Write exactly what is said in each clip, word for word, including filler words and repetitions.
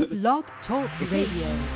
Blog Talk Radio.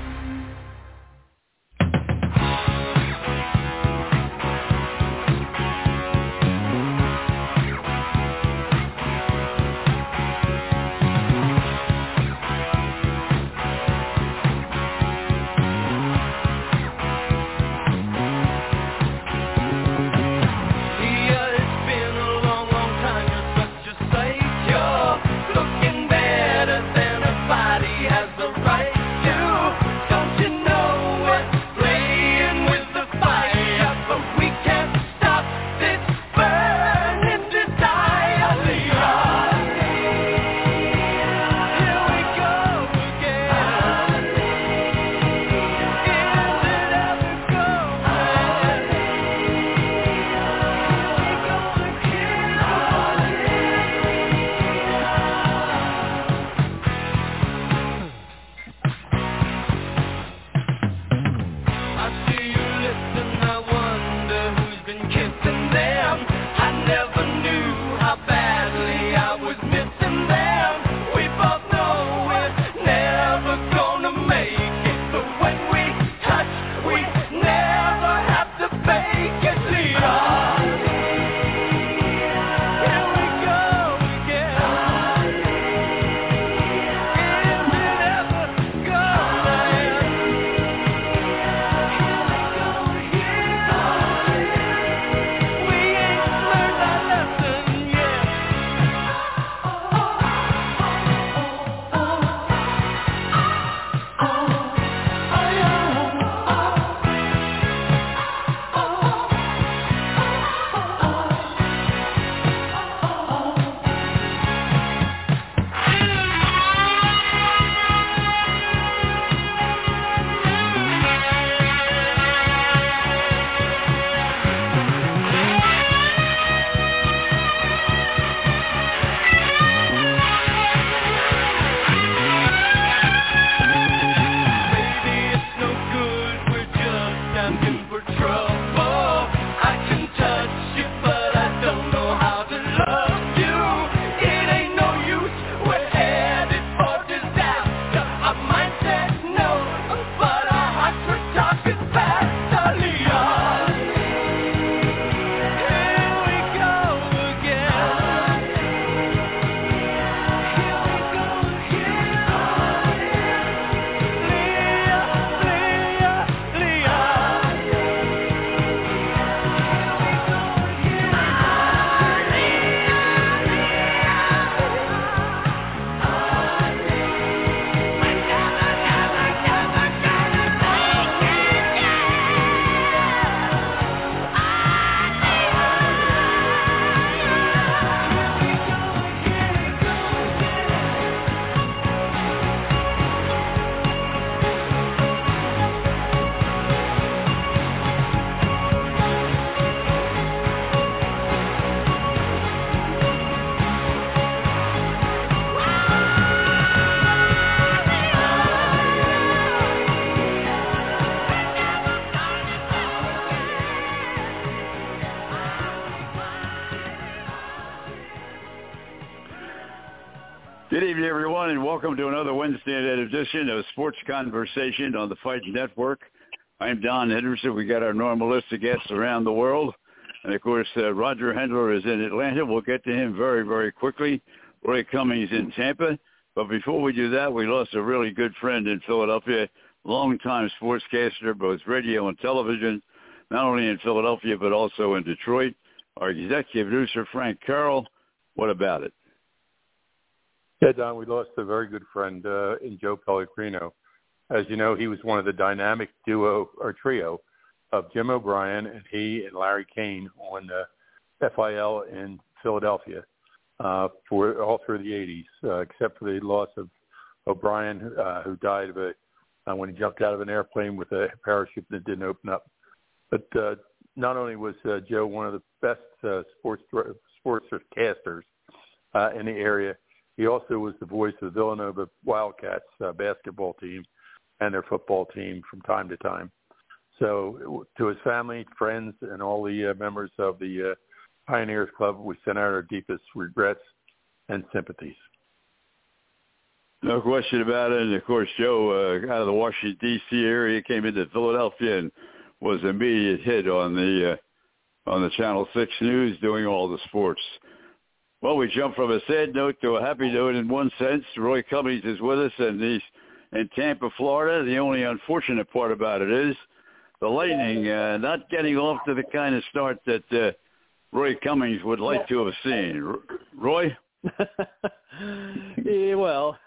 Good evening, everyone, and welcome to another Wednesday night edition of Sports Conversation on the Fight Network. I'm Don Henderson. We got our normal list of guests around the world. And, of course, uh, Roger Hendler is in Atlanta. We'll get to him very, very quickly. Roy Cummings in Tampa. But before we do that, we lost a really good friend in Philadelphia, longtime sportscaster, both radio and television, not only in Philadelphia but also in Detroit. Our executive producer, Frank Carroll. What about it? Yeah, Don, we lost a very good friend uh, in Joe Pellegrino. As you know, he was one of the dynamic duo or trio of Jim O'Brien and he and Larry Kane on uh, F I L in Philadelphia uh, for all through the eighties, uh, except for the loss of O'Brien, uh, who died of a uh, when he jumped out of an airplane with a parachute that didn't open up. But uh, not only was uh, Joe one of the best uh, sports sportscasters uh, in the area, he also was the voice of the Villanova Wildcats uh, basketball team and their football team from time to time. So to his family, friends, and all the uh, members of the uh, Pioneers Club, we send out our deepest regrets and sympathies. No question about it. And, of course, Joe, uh, out of the Washington, D C area, came into Philadelphia and was an immediate hit on the uh, on the Channel six News doing all the sports. Well, we jump from a sad note to a happy note in one sense. Roy Cummings is with us, and he's in Tampa, Florida. The only unfortunate part about it is the Lightning uh, not getting off to the kind of start that uh, Roy Cummings would like to have seen. R- Roy? yeah, well,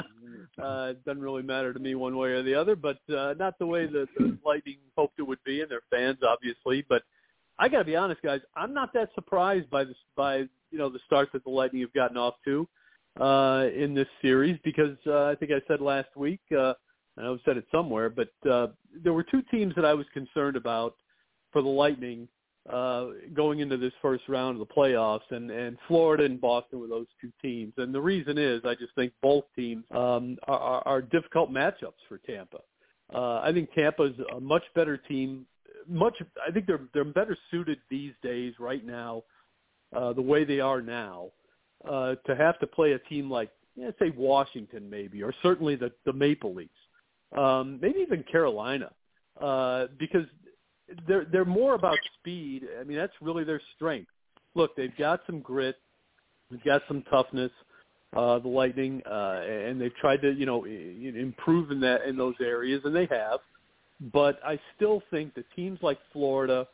uh, it doesn't really matter to me one way or the other, but uh, not the way that the Lightning hoped it would be, and their fans, obviously. But I got to be honest, guys, I'm not that surprised by this, by you know the start that the Lightning have gotten off to uh, in this series, because uh, I think I said last week, uh, and I've said it somewhere, but uh, there were two teams that I was concerned about for the Lightning uh, going into this first round of the playoffs, and, and Florida and Boston were those two teams. And the reason is I just think both teams um, are, are, are difficult matchups for Tampa. Uh, I think Tampa's a much better team. Much, I think they're they're better suited these days, right now, uh, the way they are now, uh, to have to play a team like, yeah, say Washington maybe, or certainly the, the Maple Leafs, um, maybe even Carolina, uh, because they're they're more about speed. I mean, that's really their strength. Look, they've got some grit, they've got some toughness, uh, the Lightning, uh, and they've tried to you know improve in that in those areas, and they have. But I still think that teams like Florida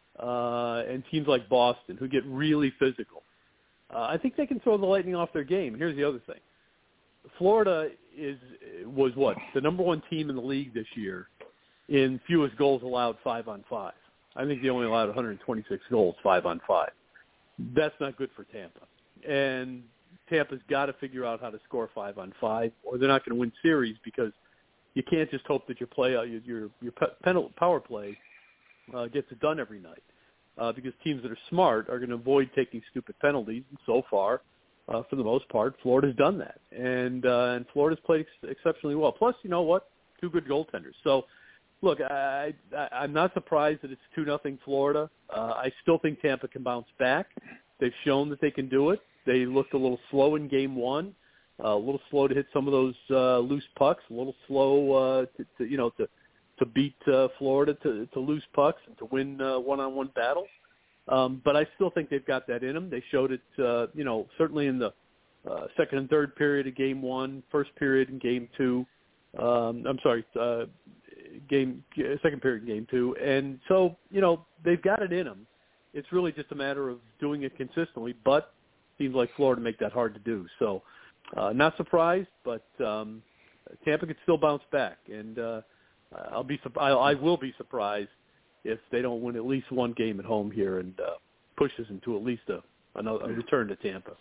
uh, and teams like Boston, who get really physical, uh, I think they can throw the Lightning off their game. Here's the other thing: Florida is was what the number one team in the league this year in fewest goals allowed, five on five. I think they only allowed one hundred twenty-six goals, five on five. That's not good for Tampa, and Tampa's got to figure out how to score five on five, or they're not going to win series, because you can't just hope that your play, your your, your penalty, power play uh, gets it done every night, uh, because teams that are smart are going to avoid taking stupid penalties. And so far, uh, for the most part, Florida's done that, and uh, and Florida's played ex- exceptionally well. Plus, you know what? Two good goaltenders. So, look, I, I I'm not surprised that it's two nothing Florida. Uh, I still think Tampa can bounce back. They've shown that they can do it. They looked a little slow in game one. Uh, a little slow to hit some of those uh, loose pucks. A little slow, uh, to, to you know, to to beat uh, Florida to, to loose pucks and to win uh, one-on-one battles. Um, but I still think they've got that in them. They showed it, uh, you know, certainly in the uh, second and third period of game one, first period in game two. Um, I'm sorry, uh, game second period in game two. And so, you know, they've got it in them. It's really just a matter of doing it consistently. But it seems like Florida make that hard to do. So. Uh, not surprised, but um, Tampa could still bounce back, and uh, I'll be I, I will be surprised if they don't win at least one game at home here and uh, pushes into at least a, another, a return to Tampa.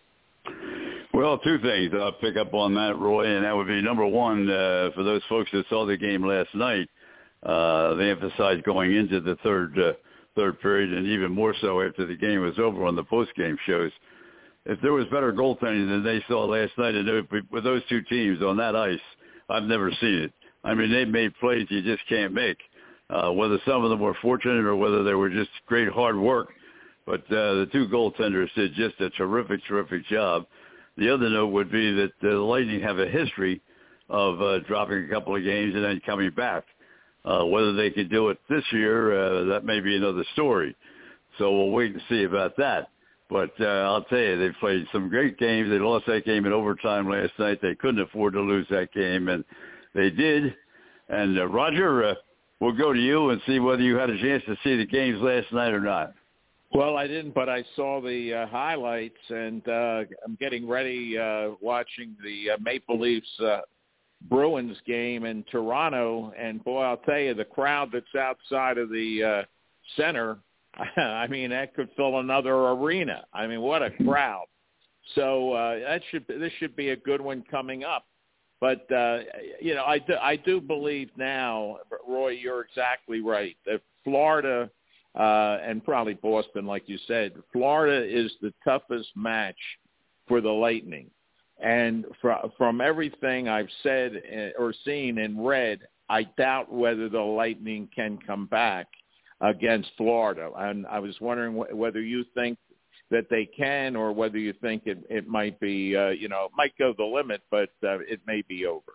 Well, two things I'll pick up on that, Roy, and that would be number one, uh, for those folks that saw the game last night, uh, they emphasized going into the third uh, third period, and even more so after the game was over on the post-game shows. If there was better goaltending than they saw last night, and with those two teams on that ice, I've never seen it. I mean, they made plays you just can't make, uh, whether some of them were fortunate or whether they were just great hard work. But uh, the two goaltenders did just a terrific, terrific job. The other note would be that the Lightning have a history of uh, dropping a couple of games and then coming back. Uh, whether they can do it this year, uh, that may be another story. So we'll wait and see about that. But uh, I'll tell you, they played some great games. They lost that game in overtime last night. They couldn't afford to lose that game, and they did. And, uh, Roger, uh, we'll go to you and see whether you had a chance to see the games last night or not. Well, I didn't, but I saw the uh, highlights, and uh, I'm getting ready uh, watching the uh, Maple Leafs uh, Bruins game in Toronto. And, boy, I'll tell you, the crowd that's outside of the uh, center – I mean, that could fill another arena. I mean, what a crowd. So uh, that should this should be a good one coming up. But, uh, you know, I do, I do believe now, Roy, you're exactly right, that Florida uh, and probably Boston, like you said, Florida is the toughest match for the Lightning. And fr- from everything I've said or seen and read, I doubt whether the Lightning can come back against Florida. And I was wondering wh- whether you think that they can, or whether you think it, it might be, uh, you know, might go the limit, but uh, it may be over.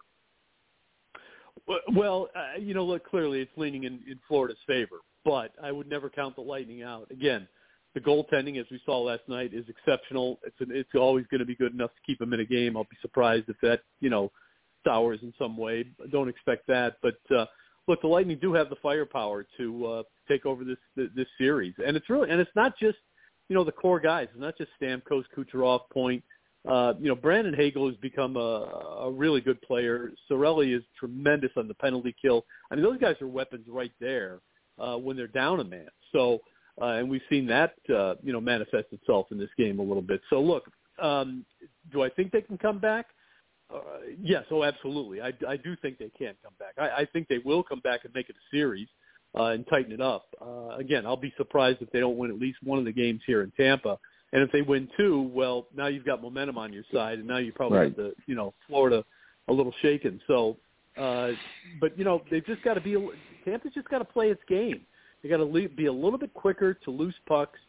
Well, uh, you know, look, clearly it's leaning in, in Florida's favor, but I would never count the Lightning out. Again, the goaltending, as we saw last night, is exceptional. It's an, it's always going to be good enough to keep them in a game. I'll be surprised if that, you know, sours in some way. Don't expect that. But, uh, look, the Lightning do have the firepower to uh, take over this this series. And it's really, and it's not just, you know, the core guys. It's not just Stamkos, Kucherov, Point. Uh, you know, Brandon Hagel has become a, a really good player. Cirelli is tremendous on the penalty kill. I mean, those guys are weapons right there uh, when they're down a man. So, uh, and we've seen that, uh, you know, manifest itself in this game a little bit. So, look, um, do I think they can come back? Uh, yes, oh, absolutely. I, I do think they can come back. I, I think they will come back and make it a series uh, and tighten it up. Uh, again, I'll be surprised if they don't win at least one of the games here in Tampa. And if they win two, well, now you've got momentum on your side, and now you probably right. have the, you know, Florida a little shaken. So, uh, but, you know, they've just got to be – Tampa's just got to play its game. They got to be a little bit quicker to loose pucks,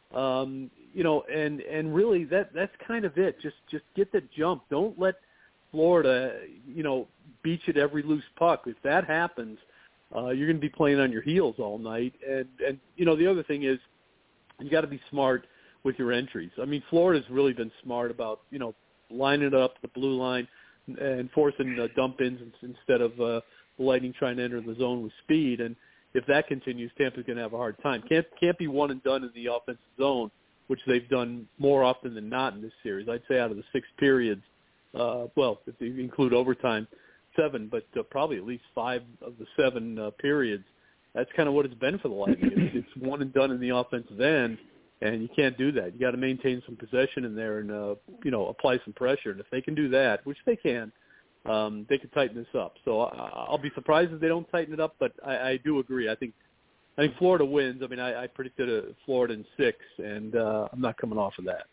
um, you know, and, and really that that's kind of it. Just just get the jump. Don't let Florida, you know, beat you at every loose puck. If that happens, uh, you're going to be playing on your heels all night. And, and you know, the other thing is you got to be smart with your entries. I mean, Florida's really been smart about, you know, lining it up the blue line and forcing uh, dump-ins instead of uh, the Lightning trying to enter the zone with speed. And if that continues, Tampa's going to have a hard time. Can't can't be one and done in the offensive zone, which they've done more often than not in this series. I'd say out of the six periods, uh, well, if you include overtime, seven, but uh, probably at least five of the seven uh, periods. That's kind of what it's been for the Lightning. It's, it's one and done in the offensive end. And you can't do that. You got to maintain some possession in there and, uh, you know, apply some pressure. And if they can do that, which they can, um, they can tighten this up. So I, I'll be surprised if they don't tighten it up. But I, I do agree. I think I think Florida wins. I mean, I, I predicted a Florida in six, and uh, I'm not coming off of that.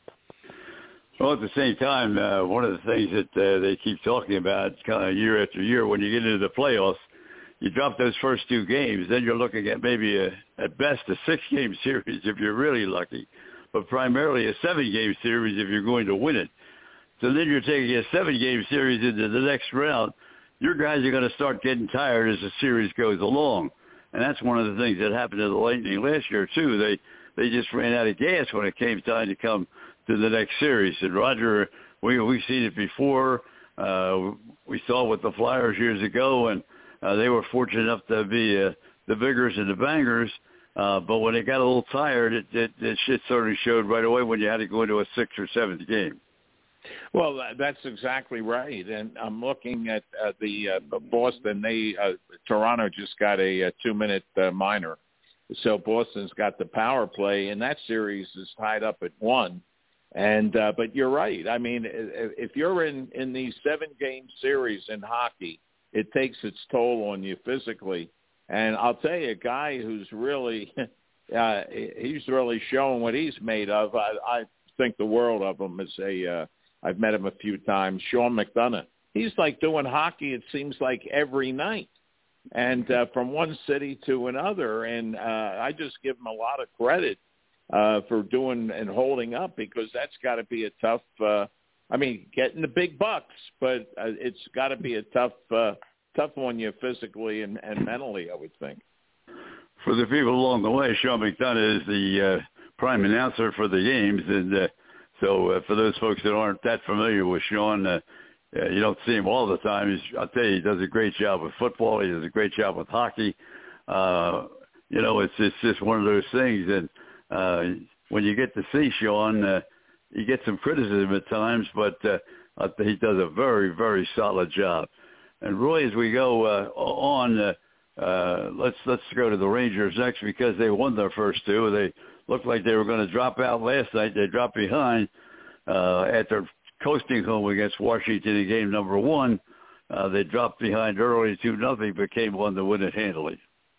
Well, at the same time, uh, one of the things that uh, they keep talking about kind of year after year when you get into the playoffs, you drop those first two games, then you're looking at maybe a, at best a six-game series if you're really lucky, but primarily a seven-game series if you're going to win it. So then you're taking a seven-game series into the next round. Your guys are going to start getting tired as the series goes along, and that's one of the things that happened to the Lightning last year too. They they just ran out of gas when it came time to come to the next series. And Roger, we we've seen it before. Uh, we saw it with the Flyers years ago, and Uh, they were fortunate enough to be uh, the Biggers and the Bangers, uh, but when they got a little tired, it, it, it shit certainly showed right away when you had to go into a sixth or seventh game. Well, that's exactly right, and I'm looking at uh, the uh, Boston. They uh, Toronto just got a, a two-minute uh, minor, so Boston's got the power play, and that series is tied up at one. And uh, but you're right. I mean, if you're in in these seven-game series in hockey, it takes its toll on you physically. And I'll tell you, a guy who's really, uh, he's really showing what he's made of. I, I think the world of him as a, uh, I've met him a few times, Sean McDonough. He's like doing hockey, it seems like, every night. And uh, from one city to another. And uh, I just give him a lot of credit uh, for doing and holding up, because that's got to be a tough uh I mean, getting the big bucks, but uh, it's got to be a tough, uh, tough on you physically and, and mentally, I would think. For the people along the way, Sean McDonough is the uh, prime announcer for the games, and uh, so uh, for those folks that aren't that familiar with Sean, uh, uh, you don't see him all the time. He's, I'll tell you, he does a great job with football. He does a great job with hockey. Uh, you know, it's it's just one of those things, and uh, when you get to see Sean. Uh, He gets some criticism at times, but uh, he does a very, very solid job. And Roy, as we go uh, on, uh, uh, let's let's go to the Rangers next, because they won their first two. They looked like they were going to drop out last night. They dropped behind uh, after coasting home against Washington in game number one. Uh, they dropped behind early two nothing, but came one to win it handily.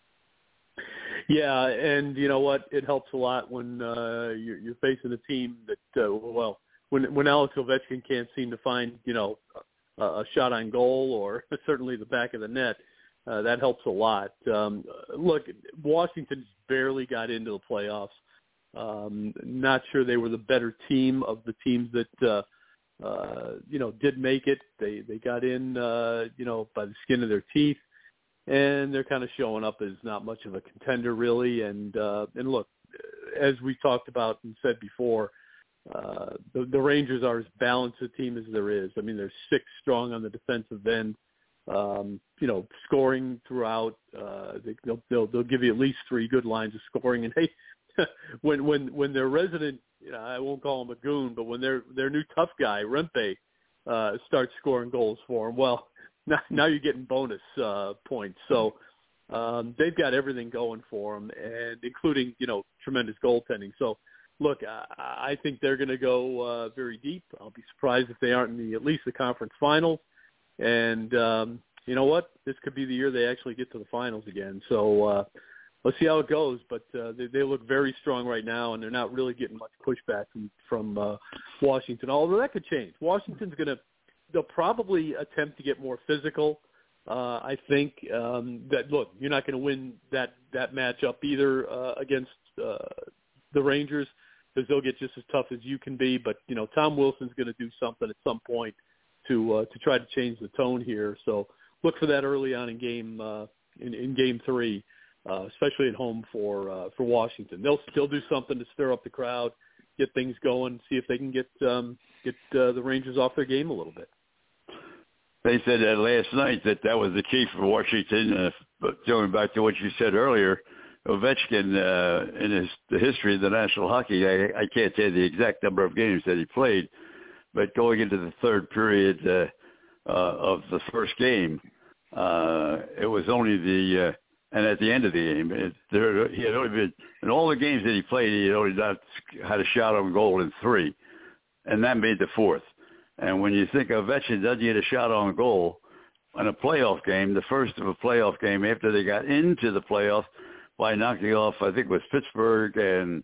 Yeah, and you know what? It helps a lot when uh, you're, you're facing a team that, uh, well, when when Alex Ovechkin can't seem to find, you know, a, a shot on goal or certainly the back of the net. Uh, that helps a lot. Um, look, Washington's barely got into the playoffs. Um, not sure they were the better team of the teams that, uh, uh, you know, did make it. They they got in, uh, you know, by the skin of their teeth, and they're kind of showing up as not much of a contender really. And uh, and look, as we talked about and said before, uh, the, the Rangers are as balanced a team as there is. I mean, they're six strong on the defensive end. Um, you know, scoring throughout. Uh, they, they'll, they'll they'll give you at least three good lines of scoring. And hey, when when when their resident, you know, I won't call him a goon, but when their their new tough guy Rempe uh, starts scoring goals for them, well, now, now you're getting bonus uh, points. So um, they've got everything going for them, and including you know tremendous goaltending. So look, I, I think they're going to go uh, very deep. I'll be surprised if they aren't in the at least the conference finals. And um, you know what? This could be the year they actually get to the finals again. So uh, let's see how it goes. But uh, they, they look very strong right now, and they're not really getting much pushback from, from uh, Washington. Although that could change. Washington's going to – they'll probably attempt to get more physical. Uh, I think um, that, look, you're not going to win that, that matchup either uh, against uh, the Rangers because they'll get just as tough as you can be. But, you know, Tom Wilson's going to do something at some point to uh, to try to change the tone here. So look for that early on in game uh, in, in game three, uh, especially at home for uh, for Washington. They'll still do something to stir up the crowd, get things going, see if they can get um, get uh, the Rangers off their game a little bit. They said that last night that that was the key for Washington. Uh, but going back to what you said earlier, Ovechkin uh, in his the history of the National Hockey, I, I can't tell you the exact number of games that he played. But going into the third period uh, uh, of the first game, uh, it was only the uh, and at the end of the game, it, there he had only been in all the games that he played, he had only not had a shot on goal in three, and that made the fourth. And when you think Ovechkin doesn't get a shot on goal in a playoff game, the first of a playoff game after they got into the playoffs by knocking off, I think it was Pittsburgh and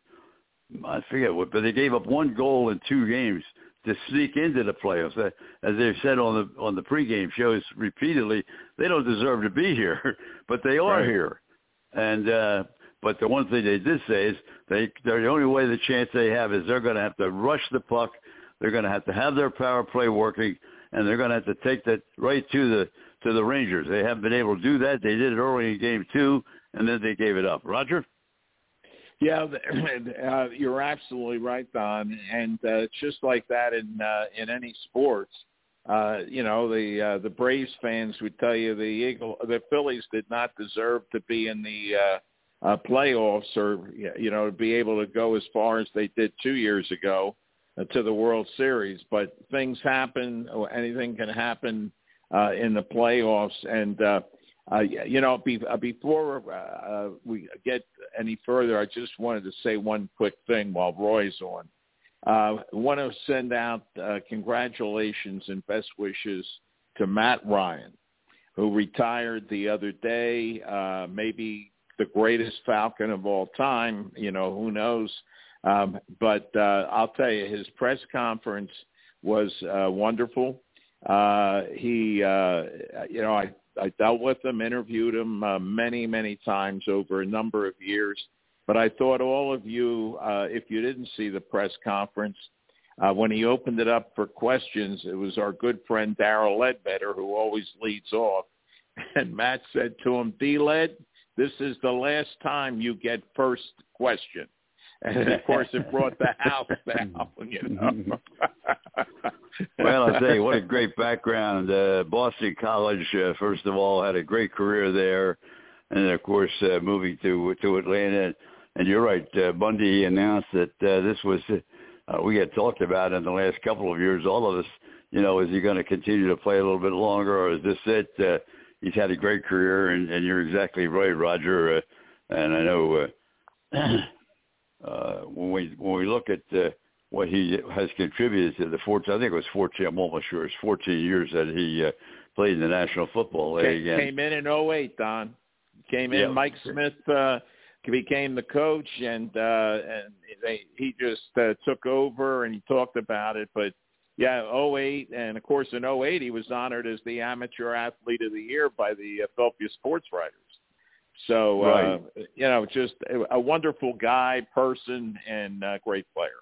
I forget what, but they gave up one goal in two games to sneak into the playoffs. As they've said on the on the pregame shows repeatedly, they don't deserve to be here, but they are right here. And uh, but the one thing they did say is they they're the only way the chance they have is they're going to have to rush the puck. They're going to have to have their power play working, and they're going to have to take that right to the to the Rangers. They haven't been able to do that. They did it early in game two, and then they gave it up. Roger? Yeah, uh, you're absolutely right, Don. And uh, it's just like that in uh, in any sports. Uh, you know, the uh, the Braves fans would tell you the Eagle, the Phillies did not deserve to be in the uh, uh, playoffs, or you know, to be able to go as far as they did two years ago uh, to the World Series. But things happen; or anything can happen uh, in the playoffs, and. Uh, Uh, you know, be, uh, before uh, we get any further, I just wanted to say one quick thing while Roy's on. Uh, I want to send out uh, congratulations and best wishes to Matt Ryan, who retired the other day, uh, maybe the greatest Falcon of all time, you know, who knows. Um, but uh, I'll tell you, his press conference was uh, wonderful. Uh, he, uh, you know, I, I dealt with him, interviewed him uh, many, many times over a number of years. But I thought all of you, uh, if you didn't see the press conference, uh, when he opened it up for questions, it was our good friend Darrell Ledbetter who always leads off. And Matt said to him, D-Led, this is the last time you get first question. And, of course, it brought the house down, you know. Well, I'll tell you, what a great background. Uh, Boston College, uh, first of all, had a great career there. And, then, of course, uh, moving to to Atlanta. And you're right, uh, Bundy announced that uh, this was, uh, we had talked about in the last couple of years, all of us, you know, is he going to continue to play a little bit longer, or is this it? Uh, he's had a great career, and, and you're exactly right, Roger. Uh, and I know uh, uh, when we when we look at uh, what he has contributed to the fourteen, I think it was fourteen, I'm almost sure it's fourteen years that he uh, played in the National Football League. Came, came in in oh eight, Don. Came in, yeah. Mike Smith uh, became the coach, and uh, and they, he just uh, took over, and he talked about it. But, yeah, oh eight, and, of course, in oh eight he was honored as the Amateur Athlete of the Year by the uh, Philadelphia Sports Writers. So, right. uh, you know, just a wonderful guy, person, and uh, great player.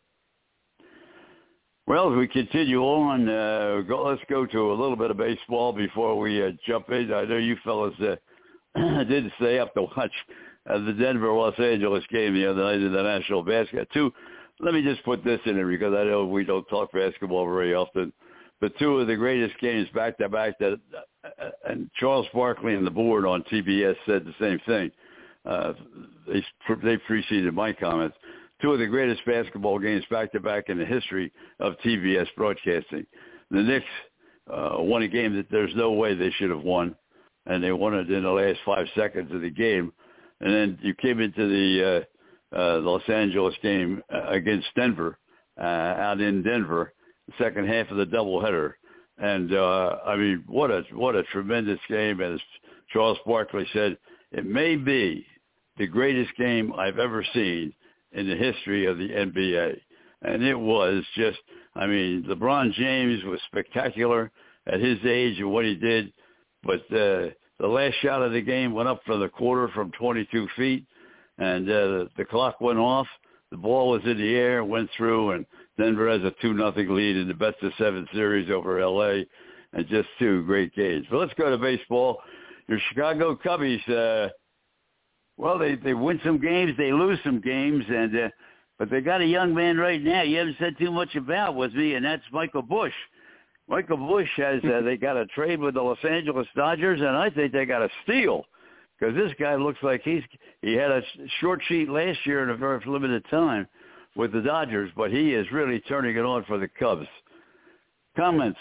Well, as we continue on, uh, go, let's go to a little bit of baseball before we uh, jump in. I know you fellas uh, didn't stay up to watch uh, the Denver-Los Angeles game the other night in the National Basketball. Two, let me just put this in there because I know we don't talk basketball very often, but two of the greatest games back-to-back that uh, and Charles Barkley and the board on T B S said the same thing. Uh, they, they preceded my comments. Two of the greatest basketball games back-to-back in the history of T B S broadcasting. The Knicks uh, won a game that there's no way they should have won, and they won it in the last five seconds of the game. And then you came into the uh, uh, Los Angeles game uh, against Denver, uh, out in Denver, the second half of the doubleheader. And, uh, I mean, what a what a tremendous game. As Charles Barkley said, it may be the greatest game I've ever seen in the history of the N B A. And it was just, I mean, LeBron James was spectacular at his age and what he did. But uh, the last shot of the game went up for the quarter from twenty-two feet, and uh, the clock went off. The ball was in the air, went through, and Denver has a two nothing lead in the best of seven series over L A, and just two great games. But let's go to baseball. Your Chicago Cubbies, uh, well, they, they win some games, they lose some games, and uh, but they got a young man right now you haven't said too much about with me, and that's Michael Busch. Michael Busch has uh, they got a trade with the Los Angeles Dodgers, and I think they got a steal because this guy looks like he's he had a short sheet last year in a very limited time with the Dodgers, but he is really turning it on for the Cubs. Comments?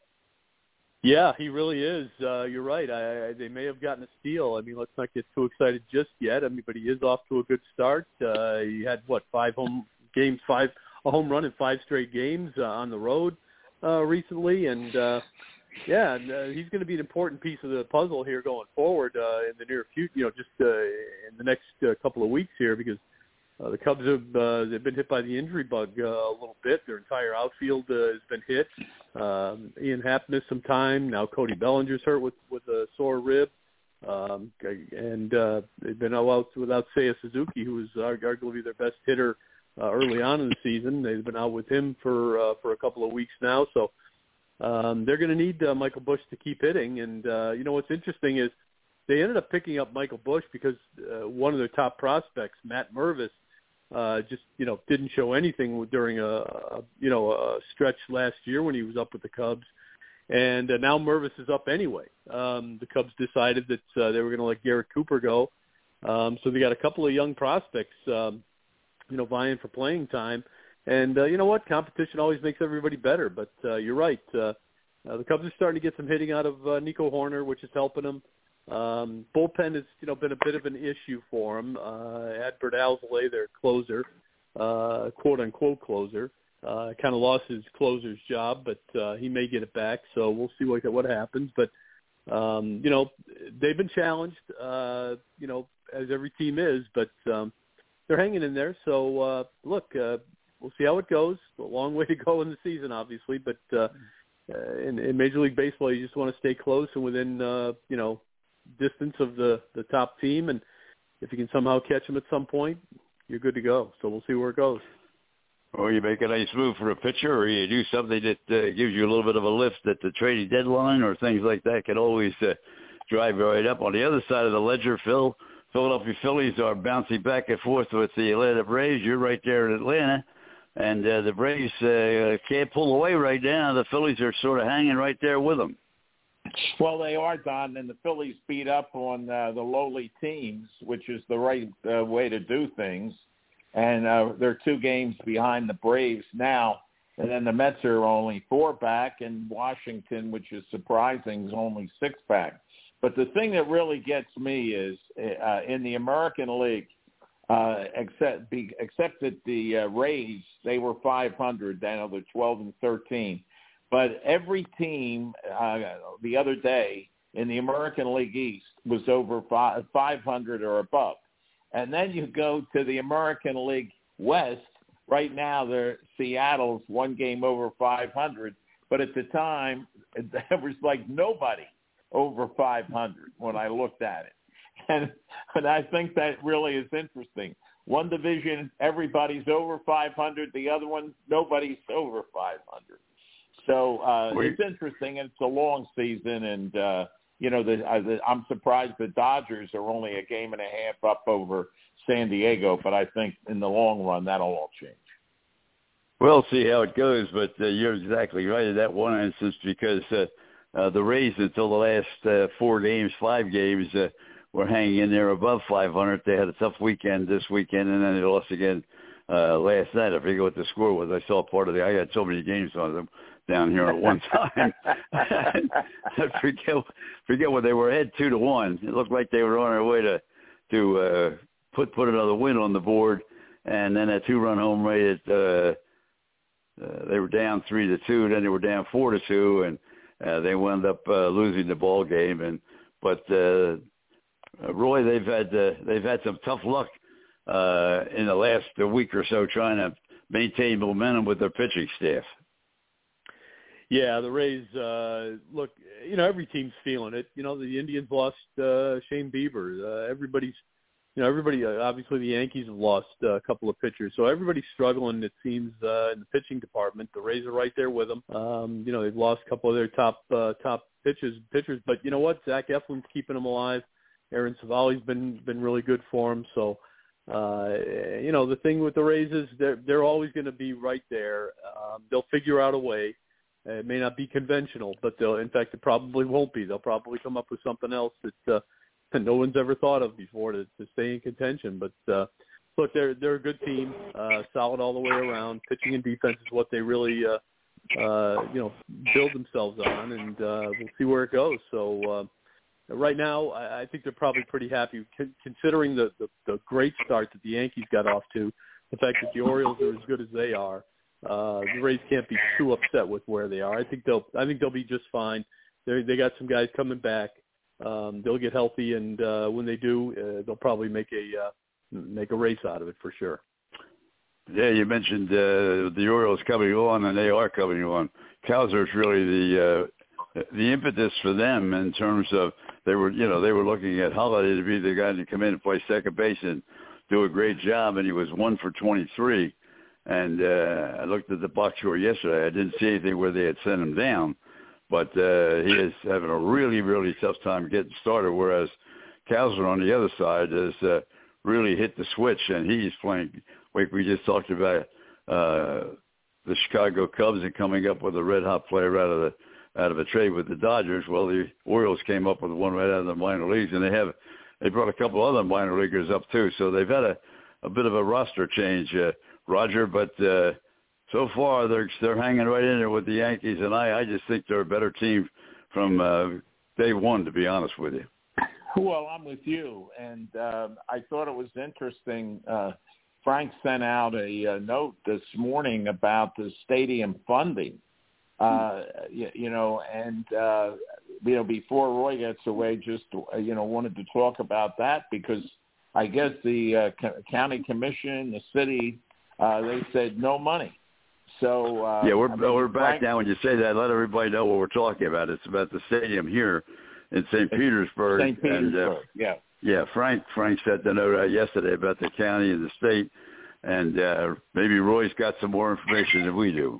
Yeah, he really is. Uh, you're right. I, I, they may have gotten a steal. I mean, let's not get too excited just yet. I mean, but he is off to a good start. Uh, he had what five home games, five a home run in five straight games uh, on the road uh, recently, and uh, yeah, and, uh, he's going to be an important piece of the puzzle here going forward uh, in the near future. You know, just uh, in the next uh, couple of weeks here, because uh, the Cubs have uh, they've been hit by the injury bug uh, a little bit. Their entire outfield uh, has been hit. Um, Ian Happ missed some time. Now Cody Bellinger's hurt with, with a sore rib. Um, and uh, they've been out without Seiya Suzuki, who was arguably their best hitter uh, early on in the season. They've been out with him for uh, for a couple of weeks now. So um, they're going to need uh, Michael Busch to keep hitting. And, uh, you know, what's interesting is they ended up picking up Michael Busch because uh, one of their top prospects, Matt Mervis, Uh, just, you know, didn't show anything during a, a, you know, a stretch last year when he was up with the Cubs. And uh, now Mervis is up anyway. Um, the Cubs decided that uh, they were going to let Garrett Cooper go. Um, so they got a couple of young prospects, um, you know, vying for playing time. And, uh, you know what? Competition always makes everybody better. But uh, you're right. Uh, uh, the Cubs are starting to get some hitting out of uh, Nico Horner, which is helping them. Um, bullpen has, you know, been a bit of an issue for him. Uh, Adbert Alzolay, their closer, uh, quote unquote closer, uh, kind of lost his closer's job, but uh, he may get it back. So we'll see what what happens. But um, you know, they've been challenged, uh, you know, as every team is, but um, they're hanging in there. So uh, look, uh, we'll see how it goes. A long way to go in the season, obviously, but uh, in, in Major League Baseball, you just want to stay close and within, uh, you know, distance of the, the top team, and if you can somehow catch them at some point, you're good to go. So we'll see where it goes. Or you make a nice move for a pitcher, or you do something that uh, gives you a little bit of a lift at the trading deadline, or things like that can always uh, drive you right up. On the other side of the ledger, Phil, Philadelphia Phillies are bouncing back and forth with the Atlanta Braves. You're right there in Atlanta, and uh, the Braves uh, can't pull away right now. The Phillies are sort of hanging right there with them. Well, they are, Don, and the Phillies beat up on uh, the lowly teams, which is the right uh, way to do things. And uh, they're two games behind the Braves now. And then the Mets are only four back, and Washington, which is surprising, is only six back. But the thing that really gets me is uh, in the American League, uh, except, be, except that the uh, Rays, they were five hundred, now they're twelve and thirteen. But every team uh, the other day in the American League East was over five hundred or above. And then you go to the American League West. Right now, they're, Seattle's one game over five hundred. But at the time, there was like nobody over five hundred when I looked at it. and and I think that really is interesting. One division, everybody's over five hundred. The other one, nobody's over five hundred. So uh, it's interesting, and it's a long season. And uh, you know, the, uh, the, I'm surprised the Dodgers are only a game and a half up over San Diego, but I think in the long run that'll all change. We'll see how it goes, but uh, you're exactly right in that one instance because uh, uh, the Rays, until the last uh, four games, five games, uh, were hanging in there above five hundred. They had a tough weekend this weekend, and then they lost again uh, last night. I forget what the score was. I saw part of the – I had so many games on them down here at one time. I forget, forget what they were ahead two to one. It looked like they were on their way to to uh, put put another win on the board, and then a two-run home rate at uh, – Uh, they were down three to two, then they were down four to two, and uh, they wound up uh, losing the ball game. And but uh, Roy, they've had uh, they've had some tough luck uh, in the last week or so trying to maintain momentum with their pitching staff. Yeah, the Rays. Uh, look, you know, every team's feeling it. You know, the Indians lost uh, Shane Bieber. Uh, everybody's. You know, everybody, uh, obviously the Yankees have lost uh, a couple of pitchers. So everybody's struggling, it seems, uh, in the pitching department. The Rays are right there with them. Um, you know, they've lost a couple of their top uh, top pitchers, pitchers. But you know what? Zach Eflin's keeping them alive. Aaron Savali's been been really good for him. So, uh, you know, the thing with the Rays is they're, they're always going to be right there. Um, they'll figure out a way. It may not be conventional, but they'll, in fact, it probably won't be. They'll probably come up with something else that uh, – no one's ever thought of before to, to stay in contention. But uh, look, they're they're a good team, uh, solid all the way around. Pitching and defense is what they really, uh, uh, you know, build themselves on, and uh, we'll see where it goes. So uh, right now, I, I think they're probably pretty happy, con- considering the, the the great start that the Yankees got off to. The fact that the Orioles are as good as they are, uh, the Rays can't be too upset with where they are. I think they'll I think they'll be just fine. They they got some guys coming back. Um, they'll get healthy, and uh, when they do, uh, they'll probably make a uh, make a race out of it for sure. Yeah, you mentioned uh, the Orioles coming on, and they are coming on. Cowser is really the uh, the impetus for them in terms of they were, you know, they were looking at Holiday to be the guy to come in and play second base and do a great job, and he was one for twenty-three. And uh, I looked at the box score yesterday. I didn't see anything where they had sent him down. But uh, he is having a really, really tough time getting started, whereas Cowser on the other side has uh, really hit the switch, and he's playing, like we just talked about, uh, the Chicago Cubs and coming up with a red-hot player out of the out of a trade with the Dodgers. Well, the Orioles came up with one right out of the minor leagues, and they have they brought a couple other minor leaguers up too. So they've had a, a bit of a roster change, uh, Roger, but uh, – so far, they're they're hanging right in there with the Yankees, and I, I just think they're a better team from uh, day one, to be honest with you. Well, I'm with you, and uh, I thought it was interesting. Uh, Frank sent out a, a note this morning about the stadium funding, uh, you, you know, and, uh, you know, before Roy gets away, just, uh, you know, wanted to talk about that because I guess the uh, co- county commission, the city, uh, they said no money. So uh, yeah, we're I mean, we're back Frank, now. When you say that, let everybody know what we're talking about. It's about the stadium here in Saint Petersburg. Saint Petersburg, and, uh, yeah, yeah. Frank Frank sent the note out yesterday about the county and the state, and uh, maybe Roy's got some more information than we do.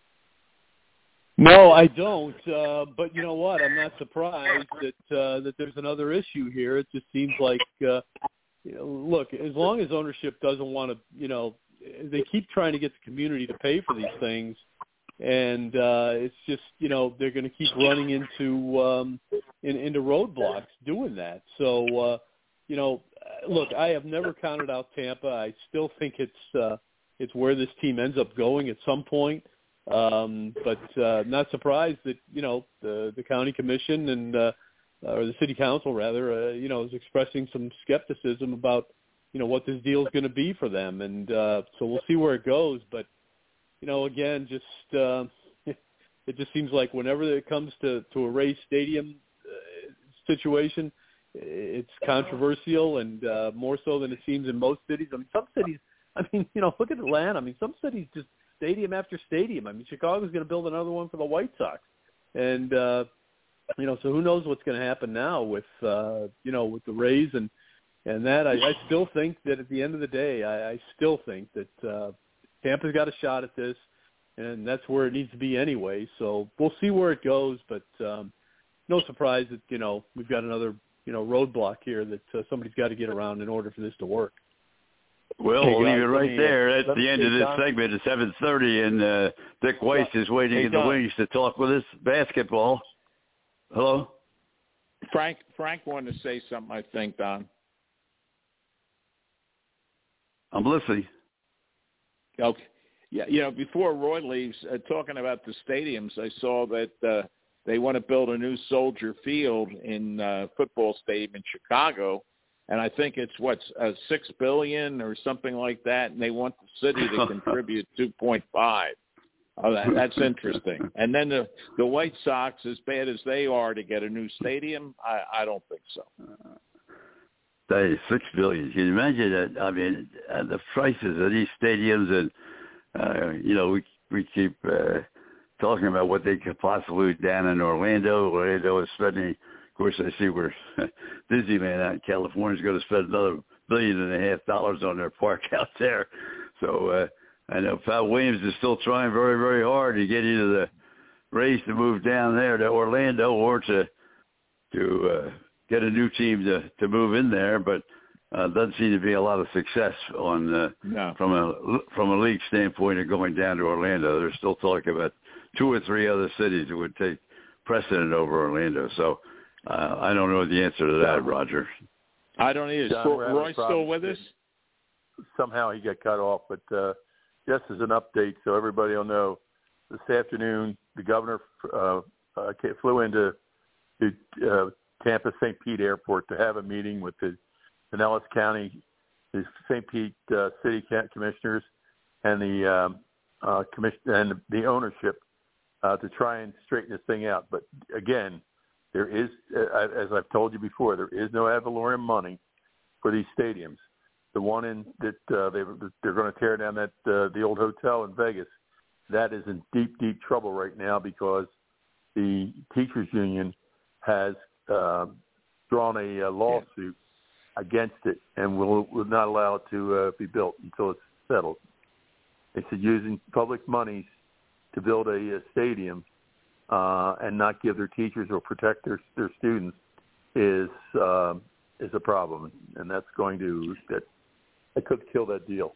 No, I don't. Uh, but you know what? I'm not surprised that uh, that there's another issue here. It just seems like, uh, you know, look, as long as ownership doesn't want to, you know. They keep trying to get the community to pay for these things, and uh, it's just, you know, they're going to keep running into um, in, into roadblocks doing that. So, uh, you know, look, I have never counted out Tampa. I still think it's uh, it's where this team ends up going at some point. Um, but uh, I'm not surprised that, you know, the the county commission and uh, or the city council rather, uh, you know, is expressing some skepticism about, you know, what this deal is going to be for them. And uh, so we'll see where it goes. But, you know, again, just uh, it just seems like whenever it comes to, to a Rays Stadium uh, situation, it's controversial and uh, more so than it seems in most cities. I mean, some cities, I mean, you know, look at Atlanta. I mean, some cities just stadium after stadium. I mean, Chicago's going to build another one for the White Sox. And, uh, You know, so who knows what's going to happen now with, uh, you know, with the Rays and, and that. I, I still think that at the end of the day, I, I still think that uh, Tampa's got a shot at this, and that's where it needs to be anyway. So we'll see where it goes, but um, no surprise that, you know, we've got another, you know, roadblock here that uh, somebody's got to get around in order for this to work. Well, hey, we'll leave guys, it right me, there. That's me, the end hey, of this Don, segment at seven thirty, and uh, Dick Weiss is waiting hey, in the Don. wings to talk with us basketball. Hello? Frank Frank wanted to say something, I think, Don. I'm listening. Okay. Yeah, you know, before Roy leaves, uh, talking about the stadiums, I saw that uh, they want to build a new Soldier Field in uh, football stadium in Chicago, and I think it's what uh, six billion or something like that, and they want the city to contribute two point five. Oh, that, that's interesting. And then the the White Sox, as bad as they are to get a new stadium, I, I don't think so. That is six billion. Can you imagine that? I mean, uh, the prices of these stadiums, and uh, you know, we we keep uh, talking about what they could possibly do down in Orlando. Orlando is spending. Of course, I see where Disneyland out in California is going to spend another billion and a half dollars on their park out there. So. Uh, I know Pat Williams is still trying very, very hard to get into the race to move down there to Orlando or to to uh, get a new team to, to move in there, but uh, doesn't seem to be a lot of success on uh, no. from a from a league standpoint of going down to Orlando. They're still talking about two or three other cities that would take precedent over Orlando. So uh, I don't know the answer to that, Roger. I don't either. John, So, Roy's still with us? Somehow he got cut off, but. Uh, Just as an update, so everybody will know, this afternoon the governor uh, uh, flew into to, uh, Tampa Saint Pete Airport to have a meeting with the Pinellas County, the Saint Pete uh, City Commissioners, and the um, uh, commission and the ownership uh, to try and straighten this thing out. But again, there is, uh, as I've told you before, there is no ad valorem money for these stadiums. The one in that uh, they they're going to tear down that uh, the old hotel in Vegas, that is in deep deep trouble right now because the teachers union has uh, drawn a uh, lawsuit against it and will will not allow it to uh, be built until it's settled. They said using public monies to build a, a stadium uh, and not give their teachers or protect their their students is uh, is a problem, and that's going to that. I could kill that deal.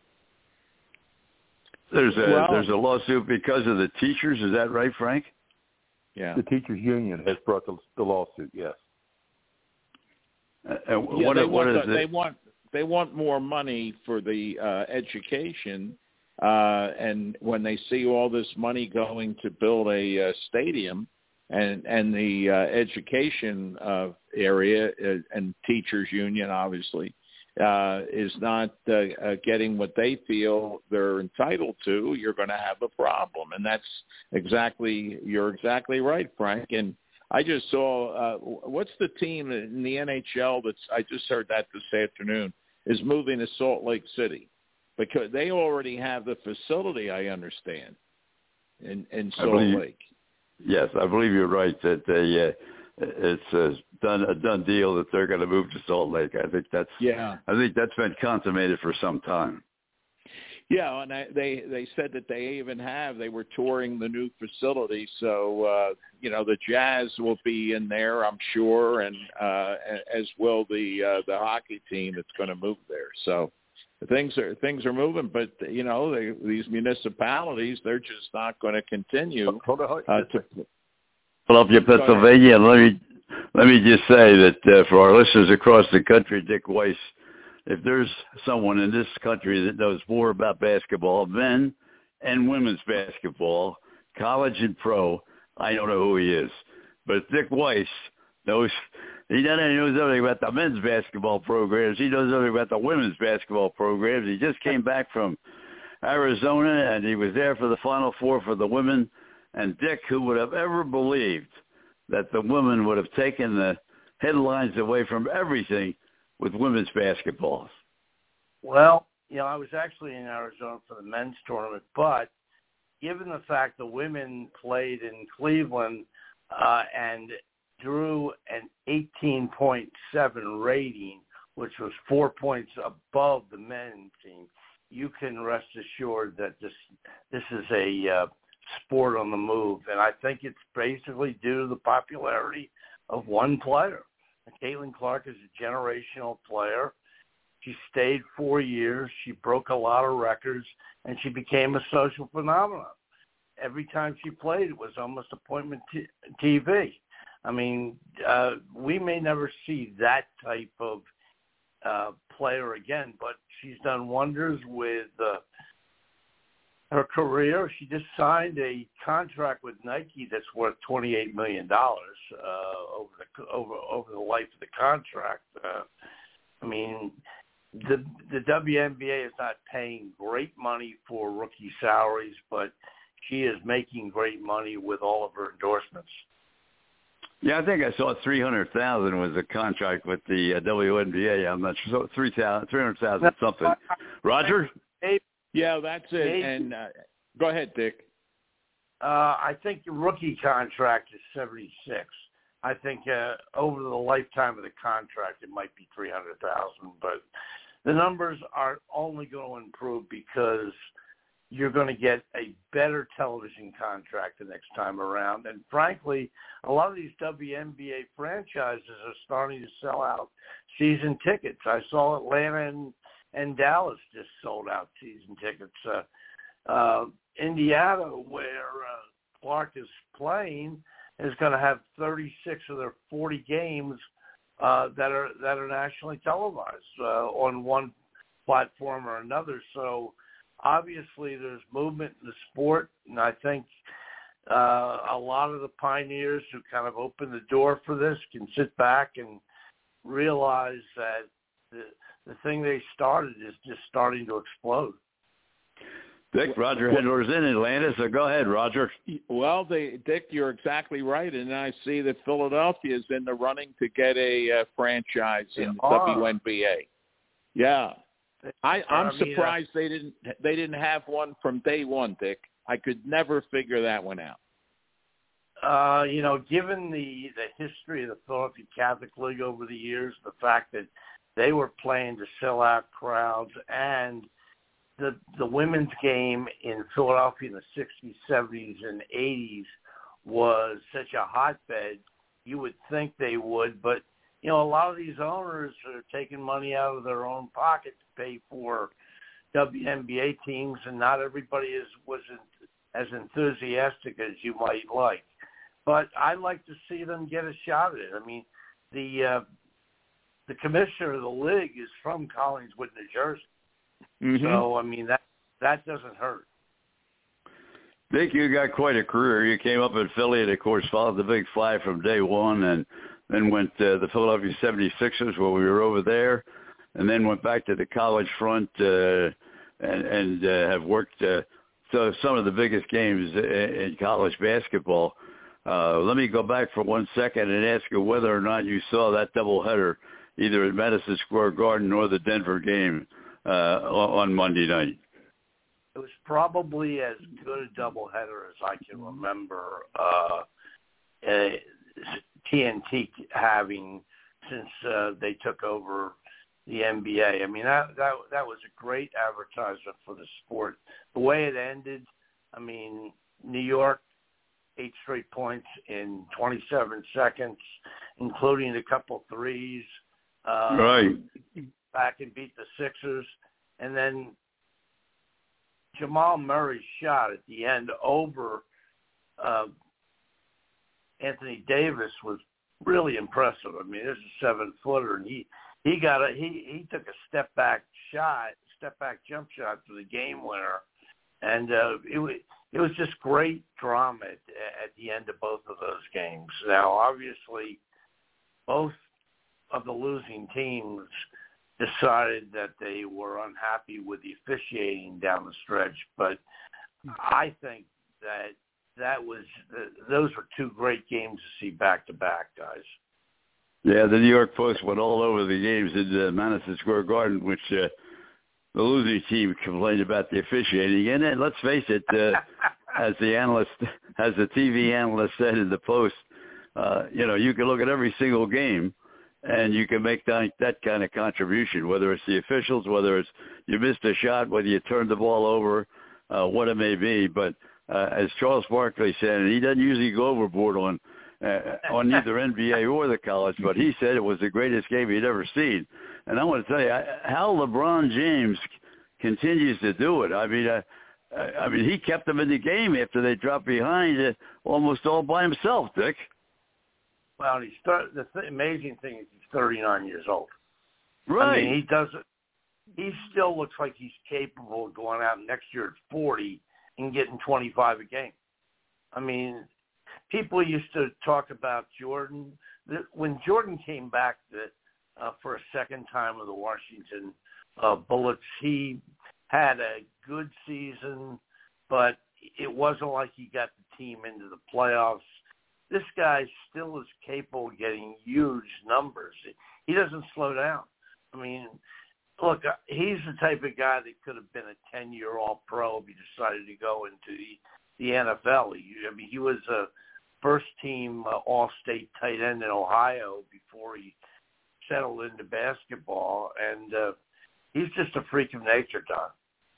There's a well, there's a lawsuit because of the teachers. Is that right, Frank? Yeah. The teachers union has brought the, the lawsuit. Yes. Uh, yeah, what, they, what want is the, it? they want they want more money for the uh, education, uh, and when they see all this money going to build a uh, stadium, and and the uh, education uh, area uh, and teachers union obviously. Uh, is not uh, uh, getting what they feel they're entitled to, you're going to have a problem. And that's exactly, you're exactly right, Frank. And I just saw, uh, what's the team in the N H L that's, I just heard that this afternoon, is moving to Salt Lake City because they already have the facility, I understand, in, in Salt believe, Lake. Yes, I believe you're right that they, uh, it's a done a done deal that they're going to move to Salt Lake. I think that's yeah. I think that's been consummated for some time. Yeah, and I, they they said that they even have they were touring the new facility, so uh, you know the Jazz will be in there, I'm sure, and uh, as will the uh, the hockey team that's going to move there. So things are things are moving, but you know they, these municipalities they're just not going to continue Hold on, uh, to. Philadelphia, Pennsylvania. Let me let me just say that uh, for our listeners across the country, Dick Weiss, if there's someone in this country that knows more about basketball, men and women's basketball, college and pro, I don't know who he is. But Dick Weiss knows. He not only knows everything about the men's basketball programs, he knows everything about the women's basketball programs. He just came back from Arizona, and he was there for the Final Four for the women. And Dick, who would have ever believed that the women would have taken the headlines away from everything with women's basketball? Well, you know, I was actually in Arizona for the men's tournament, but given the fact the women played in Cleveland uh, and, drew an eighteen point seven rating, which was four points above the men's team, you can rest assured that this this is a uh, sport on the move. And I think it's basically due to the popularity of one player. Caitlin Clark is a generational player. She stayed four years. She broke a lot of records, and she became a social phenomenon. Every time she played, it was almost appointment t- T V. I mean, uh, we may never see that type of uh, player again, but she's done wonders with uh, her career. She just signed a contract with Nike that's worth twenty-eight million dollars uh, over the over over the life of the contract. Uh, I mean, the the W N B A is not paying great money for rookie salaries, but she is making great money with all of her endorsements. Yeah, I think I saw three hundred thousand was a contract with the uh, W N B A. I'm not sure, so three thousand, three hundred thousand something. Roger? Yeah, that's it. And uh, go ahead, Dick. Uh, I think the rookie contract is seventy-six. I think uh, over the lifetime of the contract, it might be three hundred thousand. But the numbers are only going to improve because you're going to get a better television contract the next time around. And frankly, a lot of these W N B A franchises are starting to sell out season tickets. I saw Atlanta and, and Dallas just sold out season tickets. Uh, uh, Indiana, where uh, Clark is playing, is going to have thirty-six of their forty games uh, that are that are nationally televised uh, on one platform or another. So obviously there's movement in the sport, and I think uh, a lot of the pioneers who kind of opened the door for this can sit back and realize that the, the thing they started is just starting to explode. Dick, Roger Hedler's in Atlanta, so go ahead, Roger. Well, they, Dick, you're exactly right, and I see that Philadelphia is in the running to get a uh, franchise in the W N B A. Yeah, I, I'm I mean, surprised uh, they didn't they didn't have one from day one, Dick. I could never figure that one out. Uh, you know, given the, the history of the Philadelphia Catholic League over the years, the fact that they were playing to sell out crowds, and the the women's game in Philadelphia in the sixties, seventies, and eighties was such a hotbed, you would think they would, but you know, a lot of these owners are taking money out of their own pocket to pay for W N B A teams, and not everybody is wasn't as enthusiastic as you might like. But I'd like to see them get a shot at it. I mean, the uh, the commissioner of the league is from Collingswood, New Jersey. Mm-hmm. So, I mean, that that doesn't hurt. Dick, you got quite a career. You came up in Philly and, of course, followed the Big Five from day one, and then went to the Philadelphia seventy-sixers where we were over there, and then went back to the college front uh, and, and uh, have worked uh, so some of the biggest games in, in college basketball. Uh, let me go back for one second and ask you whether or not you saw that doubleheader either at Madison Square Garden or the Denver game uh, on Monday night. It was probably as good a doubleheader as I can remember uh, uh, T N T having since uh, they took over the N B A. I mean, that, that that was a great advertisement for the sport. The way it ended, I mean, New York, eight straight points in twenty-seven seconds, including a couple threes. Uh, right. Back and beat the Sixers. And then Jamal Murray's shot at the end over uh, Anthony Davis was really impressive. I mean, this is a seven-footer, and he, he got a he, he took a step-back shot, step-back jump shot for the game winner. And uh, it was it was just great drama at, at the end of both of those games. Now, obviously, both of the losing teams decided that they were unhappy with the officiating down the stretch, but I think that that was those were two great games to see back to back, guys. Yeah, the New York Post went all over the games in uh, Madison Square Garden, which. Uh, The losing team complained about the officiating, and then let's face it, uh, as the analyst, as the T V analyst said in the Post, uh, you know, you can look at every single game and you can make that, that kind of contribution, whether it's the officials, whether it's you missed a shot, whether you turned the ball over, uh, what it may be. But uh, as Charles Barkley said, and he doesn't usually go overboard on uh, on either N B A or the college, but he said it was the greatest game he'd ever seen. And I want to tell you how LeBron James continues to do it. I mean, uh, I mean, he kept them in the game after they dropped behind uh, almost all by himself, Dick. Well, he's th- the th- amazing thing is he's thirty-nine years old. Right. I mean, he doesn't. He still looks like he's capable of going out next year at forty and getting twenty-five a game. I mean, people used to talk about Jordan. When Jordan came back to, uh, for a second time with the Washington uh, Bullets, he had a good season, but it wasn't like he got the team into the playoffs. This guy still is capable of getting huge numbers. He doesn't slow down. I mean, look, he's the type of guy that could have been a ten-year All-Pro if he decided to go into the, the N F L. He, I mean, he was a first-team uh, All-State tight end in Ohio before he settled into basketball, and uh, he's just a freak of nature, Don.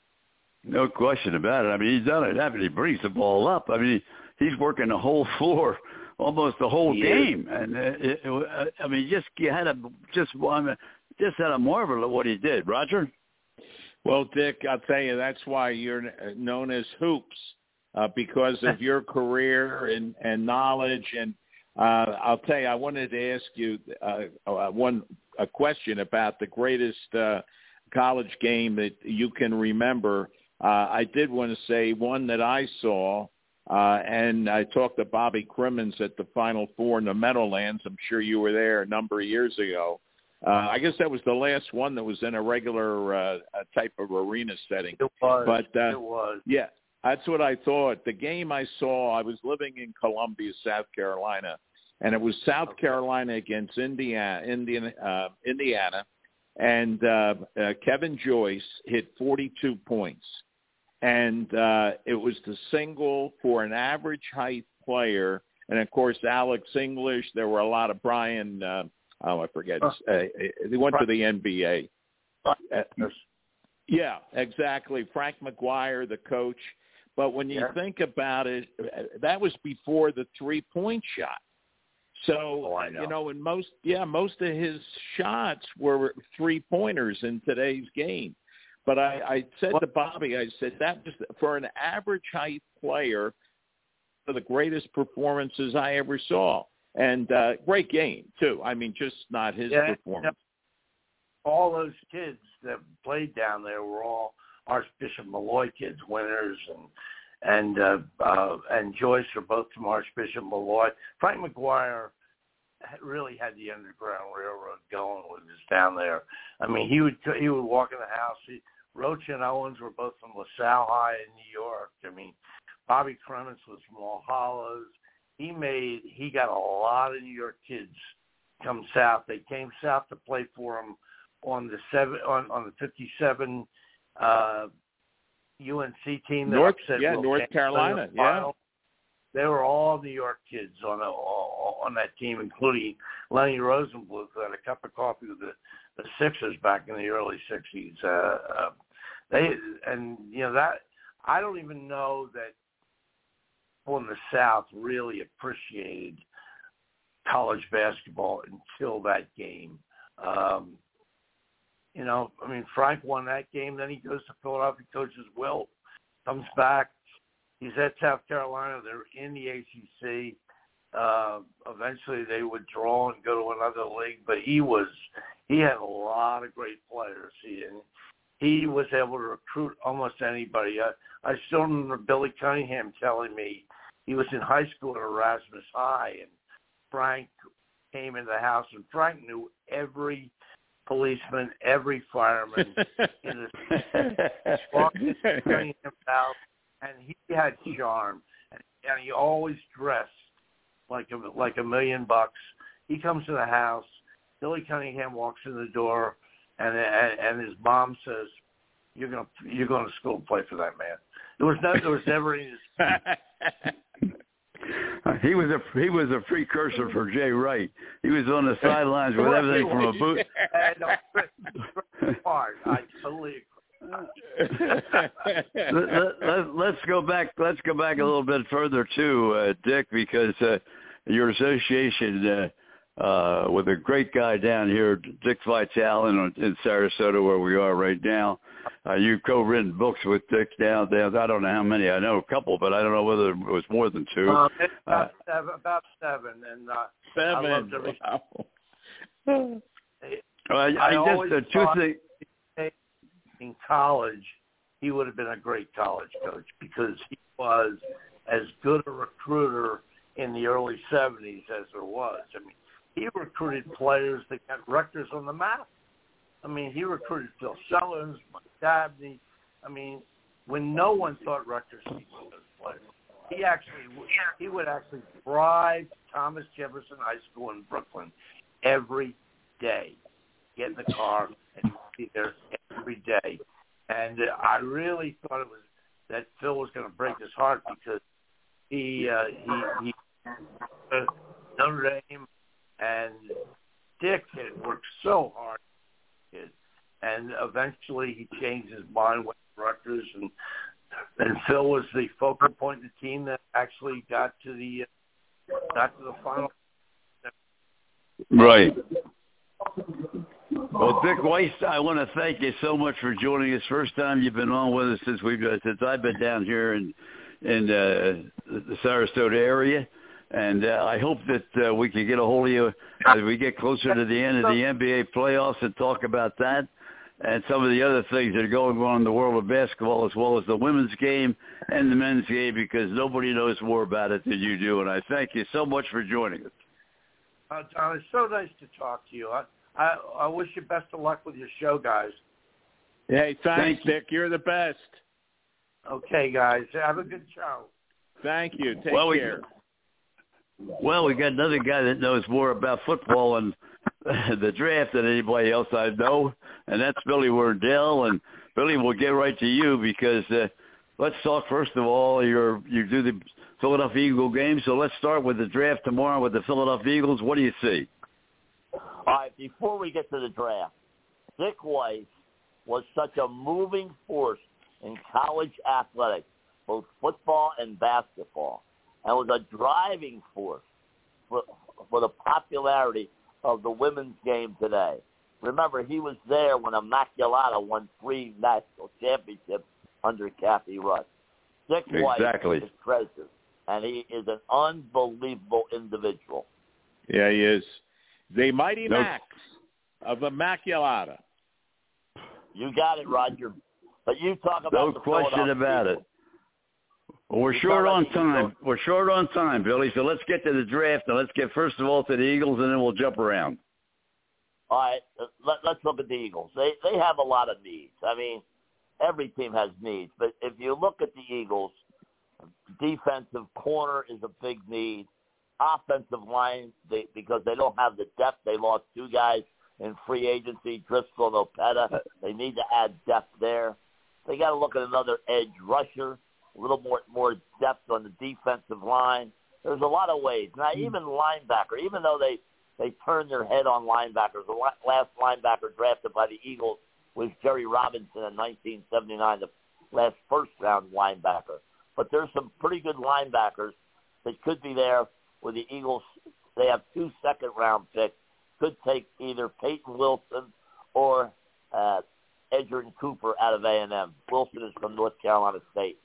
No question about it. I mean, he's done it. I mean, he brings the ball up. I mean, he's working the whole floor, almost the whole he game. Is. And uh, it, it, I mean, just you had a just I mean, just had a marvel at what he did. Roger. Well, Dick, I'll tell you that's why you're known as Hoops, uh, because of your career and, and knowledge. And uh, I'll tell you, I wanted to ask you uh, one a question about the greatest uh, college game that you can remember. Uh, I did want to say one that I saw, uh, and I talked to Bobby Crimmins at the Final Four in the Meadowlands. I'm sure you were there a number of years ago. Uh, I guess that was the last one that was in a regular uh, type of arena setting. It was. But, uh, it was. Yeah, that's what I thought. The game I saw, I was living in Columbia, South Carolina, and it was South okay. Carolina against Indiana, Indiana, uh, Indiana. And uh, uh, Kevin Joyce hit forty-two points. And uh, it was the single for an average height player. And, of course, Alex English. There were a lot of Brian uh, – oh, I forget. Uh, he went to the N B A. Uh, yeah, exactly. Frank McGuire, the coach. But when you yeah. think about it, that was before the three-point shot. So, oh, I know. you know, and most, yeah, most of his shots were three-pointers in today's game. But I, I said to Bobby, I said, that was for an average height player, for the greatest performances I ever saw. And uh, great game, too. I mean, just not his yeah, performance. Yeah. All those kids that played down there were all Archbishop Malloy kids, winners, and and uh, uh, and Joyce are both from Archbishop Malloy. Frank McGuire really had the Underground Railroad going when he was down there. I mean, he would he would walk in the house. He, Roach and Owens were both from LaSalle High in New York. I mean, Bobby Crimmins was from All Hallows. He made he got a lot of New York kids come south. They came south to play for him on the seven on, on the fifty-seven uh, U N C team. That North, upset yeah, Will North Campbell Carolina, yeah. They were all New York kids on a, on that team, including Lenny Rosenbluth, who had a cup of coffee with the, the Sixers back in the early sixties. Uh, uh, they and you know that I don't even know that people in the South really appreciated college basketball until that game. Um, you know, I mean, Frank won that game. Then he goes to Philadelphia, coaches Will, comes back. He's at South Carolina. They're in the A C C. Uh, eventually, they would draw and go to another league. But he was he had a lot of great players. He and he was able to recruit almost anybody. I, I still remember Billy Cunningham telling me he was in high school at Erasmus High, and Frank came in the house, and Frank knew every policeman, every fireman in the walked in Cunningham's house. And he had charm, and, and he always dressed like a like a million bucks. He comes to the house. Billy Cunningham walks in the door, and and, and his mom says, "You're gonna you're going to school and play for that man." There was no there was never any. Uh, he was a he was a precursor for Jay Wright. He was on the sidelines with everything from a boot. Hard, I totally agree. let, let, let, let's go back. Let's go back a little bit further too, uh, Dick, because uh, your association uh, uh, with a great guy down here, Dick Vitale, in, in Sarasota, where we are right now. Uh, you've co-written books with Dick down there. I don't know how many. I know a couple, but I don't know whether it was more than two. Um, it's about, uh, seven, about seven, and uh, seven. I loved every. Wow. I, I, I just always uh, two thought things. in college, he would have been a great college coach because he was as good a recruiter in the early seventies as there was. I mean, he recruited players that got Rutgers on the map. I mean, he recruited Phil Sellers, Mike Dabney. I mean, when no one thought Rutgers needed those players, he actually he would actually drive Thomas Jefferson High School in Brooklyn every day, get in the car and be there every day. And I really thought it was that Phil was going to break his heart because he uh, he he uh, Notre Dame and Dick had worked so hard. And eventually he changed his mind with Rutgers, and and Phil was the focal point of the team that actually got to the uh, got to the final. Right. Well, Dick Weiss, I want to thank you so much for joining us. First time you've been on with us since we've since I've been down here in in uh, the Sarasota area. And uh, I hope that uh, we can get a hold of you as we get closer to the end of the N B A playoffs and talk about that and some of the other things that are going on in the world of basketball, as well as the women's game and the men's game, because nobody knows more about it than you do. And I thank you so much for joining us. Uh, John, it's so nice to talk to you. I, I, I wish you best of luck with your show, guys. Hey, thanks, Thank Dick. You're the best. Okay, guys. Have a good show. Thank you. Take well, care. We, well, we got another guy that knows more about football and the draft than anybody else I know, and that's Billy Wardell. And Billy, we'll get right to you because uh, let's talk first of all. You're you do the Philadelphia Eagle game, so let's start with the draft tomorrow with the Philadelphia Eagles. What do you see? All right, before we get to the draft, Dick Weiss was such a moving force in college athletics, both football and basketball, and was a driving force for, for the popularity of the women's game today. Remember, he was there when Immaculata won three national championships under Kathy Rush. Dick Exactly. Weiss is a treasure, and he is an unbelievable individual. Yeah, he is. The Mighty Nope. Max of Immaculata. You got it, Roger. But you talk about No the question Philadelphia about it. Eagles. Well, we're You short talk on about the time. Eagles. We're short on time, Billy. So let's get to the draft, and let's get first of all to the Eagles, and then we'll jump around. All right, let, let's look at the Eagles. They they have a lot of needs. I mean, every team has needs. But if you look at the Eagles, defensive corner is a big need. Offensive line, they, because they don't have the depth. They lost two guys in free agency, Driscoll and Opeta. They need to add depth there. They got to look at another edge rusher, a little more more depth on the defensive line. There's a lot of ways. Now, even linebacker, even though they, they turned their head on linebackers, the last linebacker drafted by the Eagles was Jerry Robinson in nineteen seventy-nine, the last first-round linebacker. But there's some pretty good linebackers that could be there with the Eagles. They have two second-round picks. Could take either Peyton Wilson or uh, Edgerrin Cooper out of A and M. Wilson is from North Carolina State.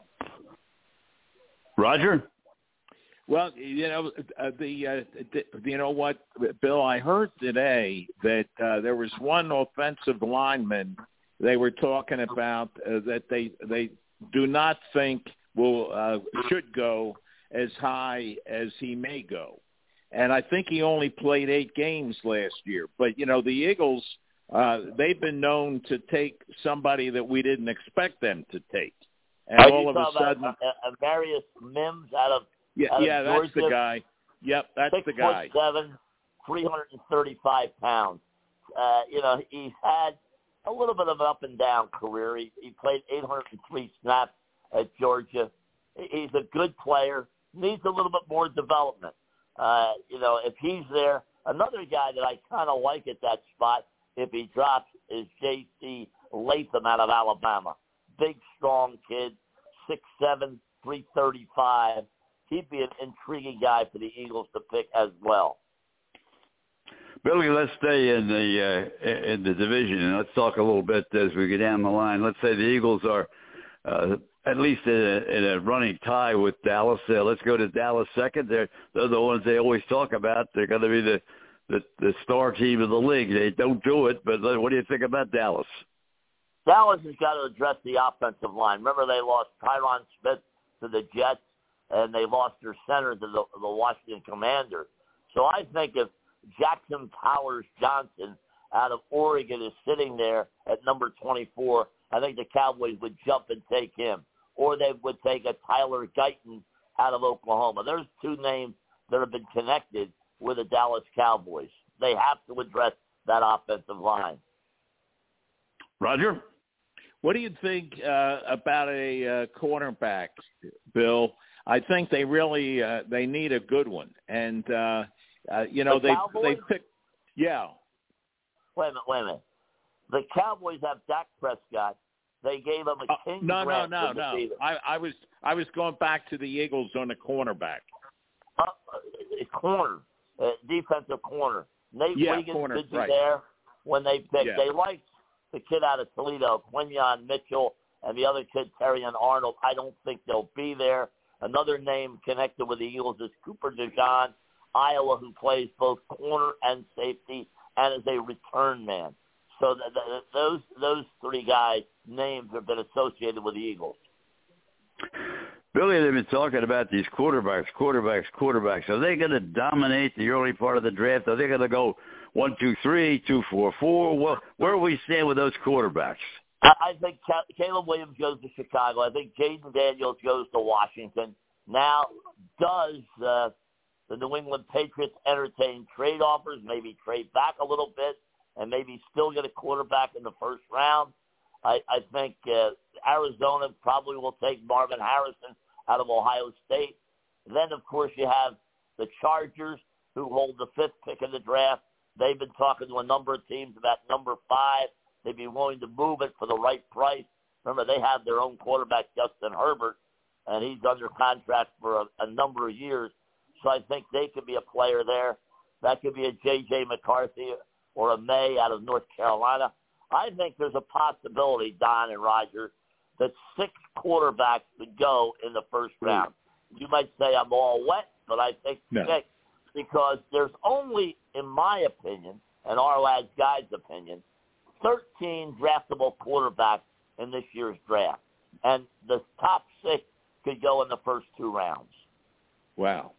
Roger? Well, you know, uh, the, uh, the you know what, Bill, I heard today that uh, there was one offensive lineman they were talking about uh, that they they do not think will uh, should go as high as he may go. And I think he only played eight games last year. But, you know, the Eagles, uh, they've been known to take somebody that we didn't expect them to take. And Are all you of a talking sudden about uh, Marius Mims out of Yeah, out of yeah, that's Georgia, the guy. Yep, that's six the guy. foot seven, three hundred thirty-five pounds. Uh, you know, he's had a little bit of an up and down career. He, he played eight hundred three snaps at Georgia. He's a good player. needs a little bit more development. Uh, you know, if he's there, another guy that I kind of like at that spot, if he drops, is J C Latham out of Alabama. Big, strong kid, six seven, three thirty-five. He'd be an intriguing guy for the Eagles to pick as well. Billy, let's stay in the uh, in the division, and let's talk a little bit as we get down the line. Let's say the Eagles are uh, at least in a, in a running tie with Dallas. Uh, let's go to Dallas second. They're, they're the ones they always talk about. They're going to be the, the, the star team of the league. They don't do it, but what do you think about Dallas? Dallas has got to address the offensive line. Remember, they lost Tyron Smith to the Jets, and they lost their center to the, the Washington Commanders. So I think if Jackson Powers Johnson out of Oregon is sitting there at number twenty-four, I think the Cowboys would jump and take him. Or they would take a Tyler Guyton out of Oklahoma. There's two names that have been connected with the Dallas Cowboys. They have to address that offensive line. Roger? What do you think uh, about a uh, cornerback, Bill? I think they really uh, they need a good one, and uh, uh, you know the they Cowboys? they pick yeah. Wait a minute, wait a minute. The Cowboys have Dak Prescott. They gave him a king. Uh, no, no, grant no, to no. defeat him. I, I was I was going back to the Eagles on the cornerback. Uh, uh, corner, uh, defensive corner. Nate Yeah, Wiggins corner, should be right. there when they picked. Yeah. They liked the kid out of Toledo, Quinyon Mitchell, and the other kid, Terrion Arnold. I don't think they'll be there. Another name connected with the Eagles is Cooper DeJean, Iowa, who plays both corner and safety and is a return man. So th- th- those those three guys' names have been associated with the Eagles. Billy, they've been talking about these quarterbacks, quarterbacks, quarterbacks. Are they going to dominate the early part of the draft? Are they going to go one, two, three, two, four, four? Well, where do we stand with those quarterbacks? I, I think Caleb Williams goes to Chicago. I think Jaden Daniels goes to Washington. Now, does uh, the New England Patriots entertain trade offers, maybe trade back a little bit, and maybe still get a quarterback in the first round? I, I think uh, Arizona probably will take Marvin Harrison out of Ohio State. Then, of course, you have the Chargers, who hold the fifth pick in the draft. They've been talking to a number of teams about number five. They'd be willing to move it for the right price. Remember, they have their own quarterback, Justin Herbert, and he's under contract for a, a number of years. So I think they could be a player there. That could be a J J. McCarthy or a May out of North Carolina. I think there's a possibility, Don and Roger, that six quarterbacks would go in the first round. You might say I'm all wet, but I think No. six, because there's only, in my opinion, and our lad's guy's opinion, thirteen draftable quarterbacks in this year's draft. And the top six could go in the first two rounds. Wow.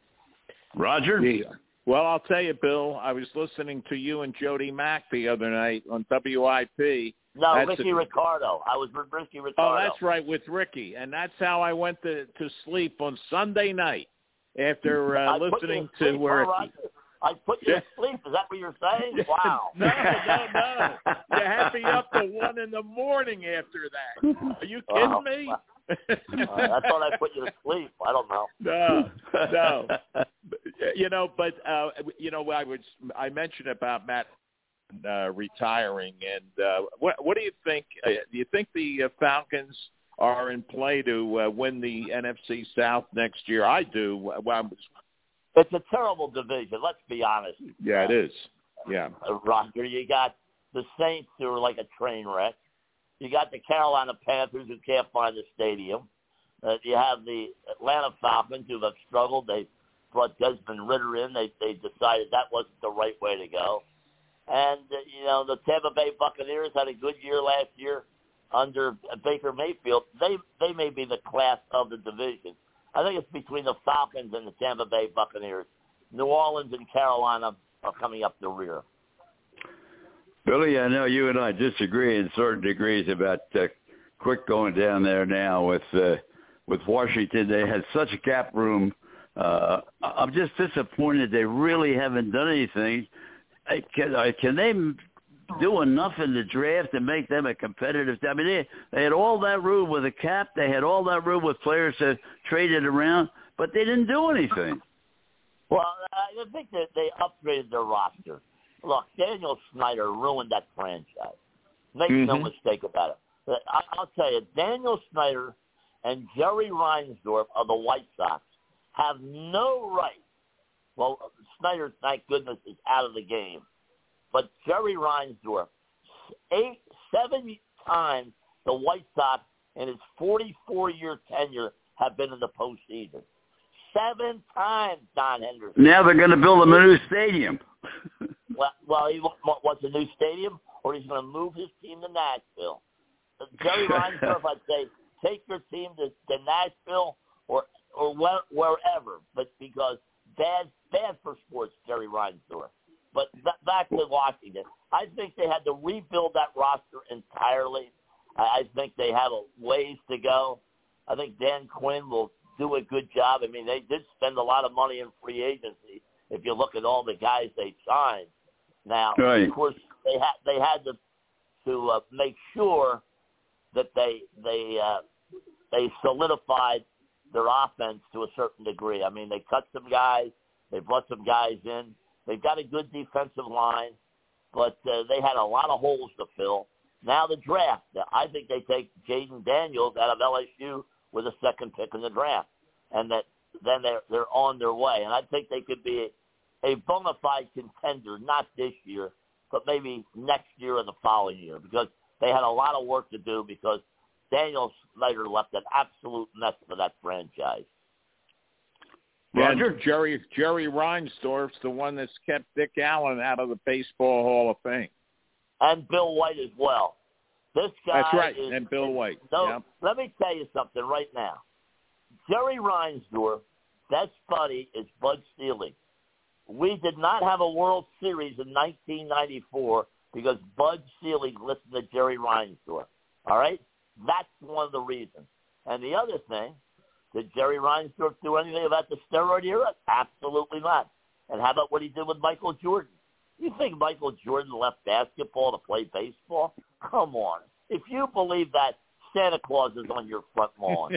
Roger? Yeah. Well, I'll tell you, Bill, I was listening to you and Jody Mack the other night on W I P. No, That's Ricky a, Ricardo. I was with Ricky Ricardo. Oh, that's right, with Ricky. And that's how I went to, to sleep on Sunday night after uh, listening to where I put you to sleep. Is that what you're saying? Wow. no, no, no. You had me up to one in the morning after that. Are you kidding Wow. me? uh, I thought I put you to sleep. I don't know. No, no. You know, but uh, you know, I was I mentioned about Matt uh, retiring, and uh, what what do you think? Uh, do you think the uh, Falcons are in play to uh, win the N F C South next year? I do. Well, it's a terrible division. Let's be honest. Yeah, it is. Yeah, uh, Roger, you got the Saints who are like a train wreck. You got the Carolina Panthers who can't find the stadium. Uh, you have the Atlanta Falcons who have struggled. They brought Desmond Ritter in. They they decided that wasn't the right way to go. And, uh, you know, the Tampa Bay Buccaneers had a good year last year under Baker Mayfield. They they may be the class of the division. I think it's between the Falcons and the Tampa Bay Buccaneers. New Orleans and Carolina are coming up the rear. Billy, I know you and I disagree in certain degrees about uh, Quick going down there now with uh, with Washington. They had such a cap room. Uh, I'm just disappointed they really haven't done anything. I, can, I, can they do enough in the draft to make them a competitive? I mean, they, they had all that room with a cap. They had all that room with players that traded around. but they didn't do anything. Well, I think that they upgraded their roster. Look, Daniel Snyder ruined that franchise. Make mm-hmm. no mistake about it. I, I'll tell you, Daniel Snyder and Jerry Reinsdorf of the White Sox have no right. Well, Snyder, thank goodness, is out of the game. But Jerry Reinsdorf, eight, seven times the White Sox in his forty-four-year tenure have been in the postseason. Seven times, Don Henderson. Now they're going to build him a new stadium. well, well, he wants a new stadium, or he's going to move his team to Nashville. Jerry Reinsdorf, I'd say, take your team to, to Nashville or or where, wherever, but because bad bad for sports, Jerry Reinsdorf. But th- back to Washington, I think they had to rebuild that roster entirely. I, I think they have a ways to go. I think Dan Quinn will do a good job. I mean, they did spend a lot of money in free agency. If you look at all the guys they signed, now right. of course they had they had to to uh, make sure that they they uh, they solidified their offense to a certain degree. I mean, they cut some guys, they brought some guys in. They've got a good defensive line, but uh, they had a lot of holes to fill. Now the draft. I think they take Jaden Daniels out of L S U with a second pick in the draft, and that then they're they're on their way. And I think they could be a, a bona fide contender, not this year, but maybe next year or the following year, because they had a lot of work to do because Daniel Snyder left an absolute mess for that franchise. Roger? And Jerry Jerry Reinsdorf's the one that's kept Dick Allen out of the Baseball Hall of Fame. And Bill White as well. This guy That's right, is, and Bill White. So yep. Let me tell you something right now. Jerry Reinsdorf, that's buddy, is Bud Selig. We did not have a World Series in nineteen ninety-four because Bud Selig listened to Jerry Reinsdorf. All right? That's one of the reasons. And the other thing, did Jerry Reinsdorf do anything about the steroid era? Absolutely not. And how about what he did with Michael Jordan? You think Michael Jordan left basketball to play baseball? Come on. If you believe that, Santa Claus is on your front lawn.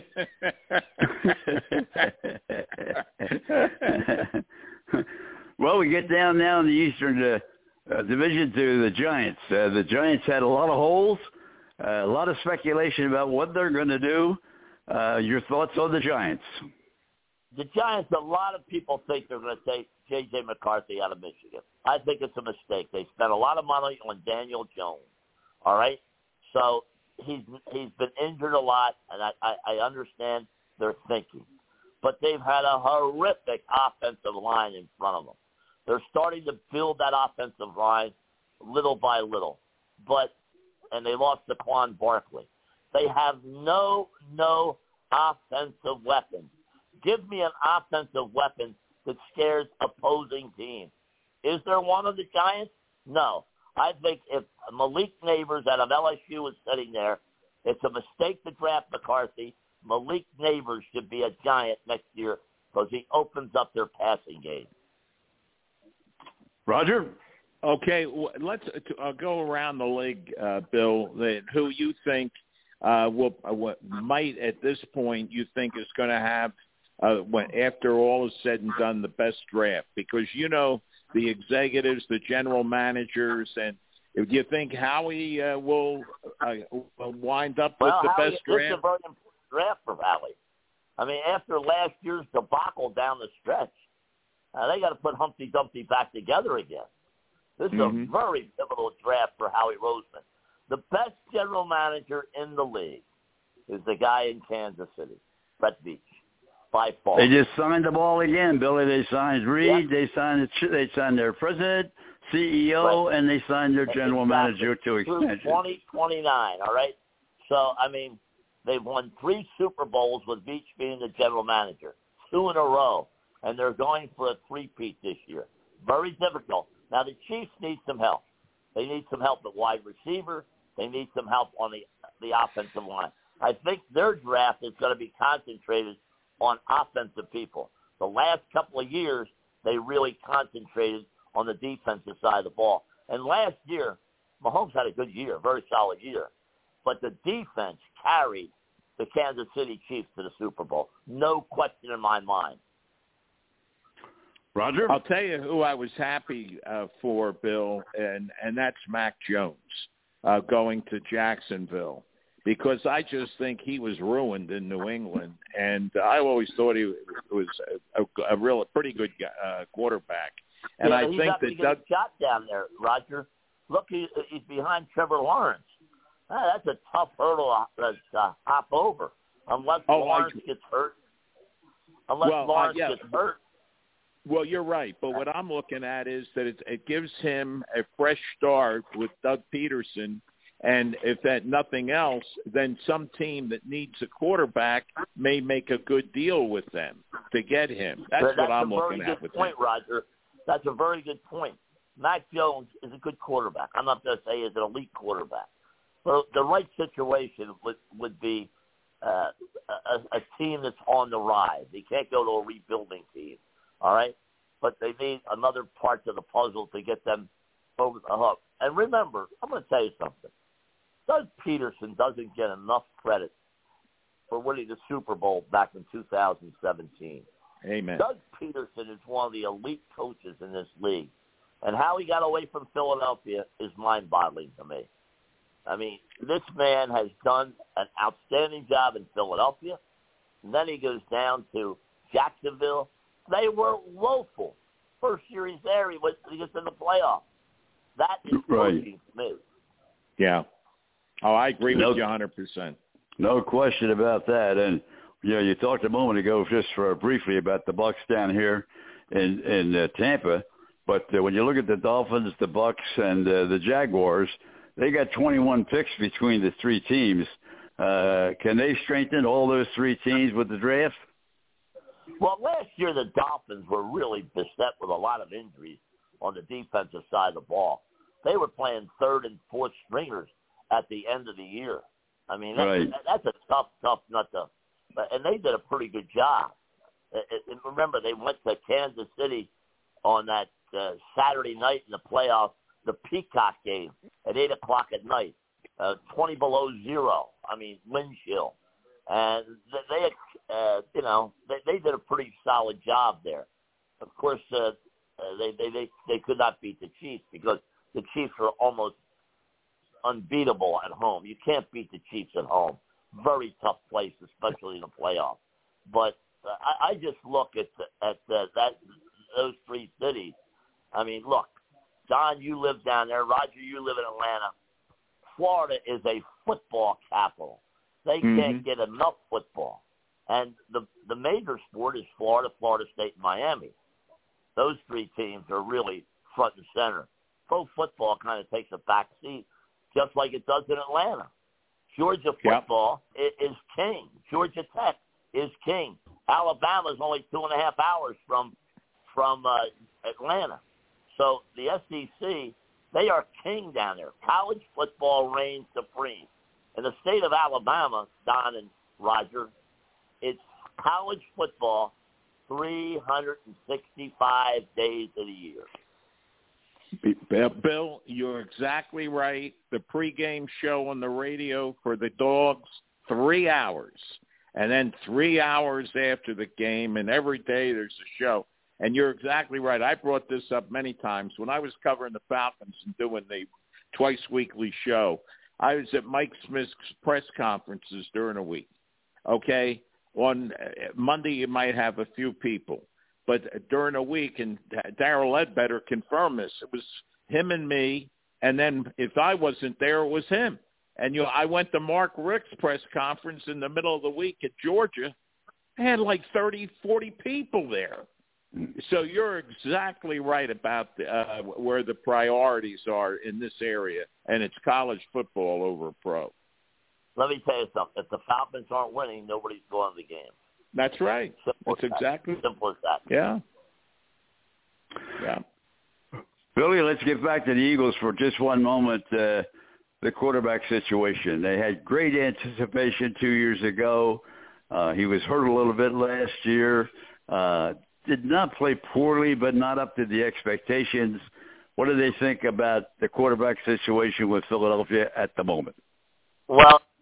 Well, we get down now in the Eastern uh, uh, Division to the Giants. Uh, the Giants had a lot of holes, uh, a lot of speculation about what they're going to do. Uh, your thoughts on the Giants? The Giants, a lot of people think they're going to take J J. McCarthy out of Michigan. I think it's a mistake. They spent a lot of money on Daniel Jones, all right? So he's he's been injured a lot, and I, I, I understand their thinking. But they've had a horrific offensive line in front of them. They're starting to build that offensive line little by little. But and they lost Saquon Barkley. They have no, no offensive weapons. Give me an offensive weapon that scares opposing teams. Is there one of the Giants? No. I think if Malik Neighbors out of L S U is sitting there, it's a mistake to draft McCarthy. Malik Neighbors should be a Giant next year because he opens up their passing game. Roger? Okay, let's uh, go around the league, uh, Bill, who you think uh, will, uh, what might at this point you think is going to have, uh, when, after all is said and done, the best draft? Because, you know, the executives, the general managers, and do you think Howie uh, will, uh, will wind up well, with the Howie, best draft? draft? It's a very important draft for Howie. I mean, after last year's debacle down the stretch, uh, they got to put Humpty Dumpty back together again. This is mm-hmm. a very pivotal draft for Howie Roseman. The best general manager in the league is the guy in Kansas City, Brett Veach, by far. They just signed the ball again, Billy. They signed Reed. Yep. They signed they signed their president, C E O, right. and they signed their general exactly. manager to extension. twenty twenty-nine, all right? So, I mean, they've won three Super Bowls with Veach being the general manager, two in a row, and they're going for a three-peat this year. Very difficult. Now, the Chiefs need some help. They need some help at wide receiver. They need some help on the the offensive line. I think their draft is going to be concentrated on offensive people. The last couple of years, they really concentrated on the defensive side of the ball. And last year, Mahomes had a good year, very solid year. But the defense carried the Kansas City Chiefs to the Super Bowl. No question in my mind. Roger? I'll tell you who I was happy uh, for, Bill, and, and that's Mac Jones uh, going to Jacksonville, because I just think he was ruined in New England, and I always thought he was a, a, a real, pretty good uh, quarterback. And yeah, I he's think not that get Doug a shot down there, Roger. Look, he, he's behind Trevor Lawrence. Ah, that's a tough hurdle to uh, hop over, unless oh, Lawrence I, gets hurt. Unless well, Lawrence uh, yeah. gets hurt. Well, you're right, but what I'm looking at is that it, it gives him a fresh start with Doug Peterson, and if that nothing else, then some team that needs a quarterback may make a good deal with them to get him. That's, that's what I'm a looking very at good with point, him. Roger. That's a very good point. Mac Jones is a good quarterback. I'm not going to say he's an elite quarterback. But the right situation would, would be uh, a, a team that's on the rise. They can't go to a rebuilding team. All right, but they need another part of the puzzle to get them over the hook. And remember, I'm going to tell you something. Doug Peterson doesn't get enough credit for winning the Super Bowl back in two thousand seventeen. Amen. Doug Peterson is one of the elite coaches in this league, and how he got away from Philadelphia is mind-boggling to me. I mean, this man has done an outstanding job in Philadelphia, and then he goes down to Jacksonville. They were woeful. First year he's there, he, was, he gets in the playoffs. That is right. coaching to me. Yeah. Oh, I agree no, with you one hundred percent. No question about that. And, you know, you talked a moment ago just for briefly about the Bucs down here in, in uh, Tampa. But uh, when you look at the Dolphins, the Bucs, and uh, the Jaguars, they got twenty-one picks between the three teams. Uh, can they strengthen all those three teams with the draft? Well, last year the Dolphins were really beset with a lot of injuries on the defensive side of the ball. They were playing third and fourth stringers at the end of the year. I mean, that, right. that, that's a tough, tough nut to – and they did a pretty good job. And remember, they went to Kansas City on that uh, Saturday night in the playoffs, the Peacock game at eight o'clock at night, uh, twenty below zero. I mean, wind chill. And they, uh, you know, they, they did a pretty solid job there. Of course, uh, they, they, they, they could not beat the Chiefs because the Chiefs were almost unbeatable at home. You can't beat the Chiefs at home. Very tough place, especially in the playoffs. But uh, I, I just look at the, at the, that those three cities. I mean, look, Don, you live down there. Roger, you live in Atlanta. Florida is a football capital. They mm-hmm. can't get enough football. And the the major sport is Florida, Florida State, and Miami. Those three teams are really front and center. Pro football kind of takes a back seat, just like it does in Atlanta. Georgia football yep. is king. Georgia Tech is king. Alabama's only two and a half hours from from uh, Atlanta. So the S E C, they are king down there. College football reigns supreme. In the state of Alabama, Don and Roger, it's college football three hundred sixty-five days of the year. Bill, you're exactly right. The pregame show on the radio for the Dogs, three hours. And then three hours after the game, and every day there's a show. And you're exactly right. I brought this up many times. When I was covering the Falcons and doing the twice-weekly show, I was at Mike Smith's press conferences during a week. Okay? On Monday, you might have a few people. But during a week, and Darrell Ledbetter confirmed this, it was him and me, and then if I wasn't there, it was him. And you know, I went to Mark Richt's press conference in the middle of the week at Georgia. I had like thirty, forty people there. So you're exactly right about the, uh, where the priorities are in this area, and it's college football over pro. Let me tell you something. If the Falcons aren't winning, nobody's going to the game. That's right. Simple That's exactly simple as that. Yeah. Yeah. Billy, let's get back to the Eagles for just one moment. Uh, the quarterback situation. They had great anticipation two years ago. Uh, he was hurt a little bit last year. Uh, did not play poorly, but not up to the expectations. What do they think about the quarterback situation with Philadelphia at the moment? Well,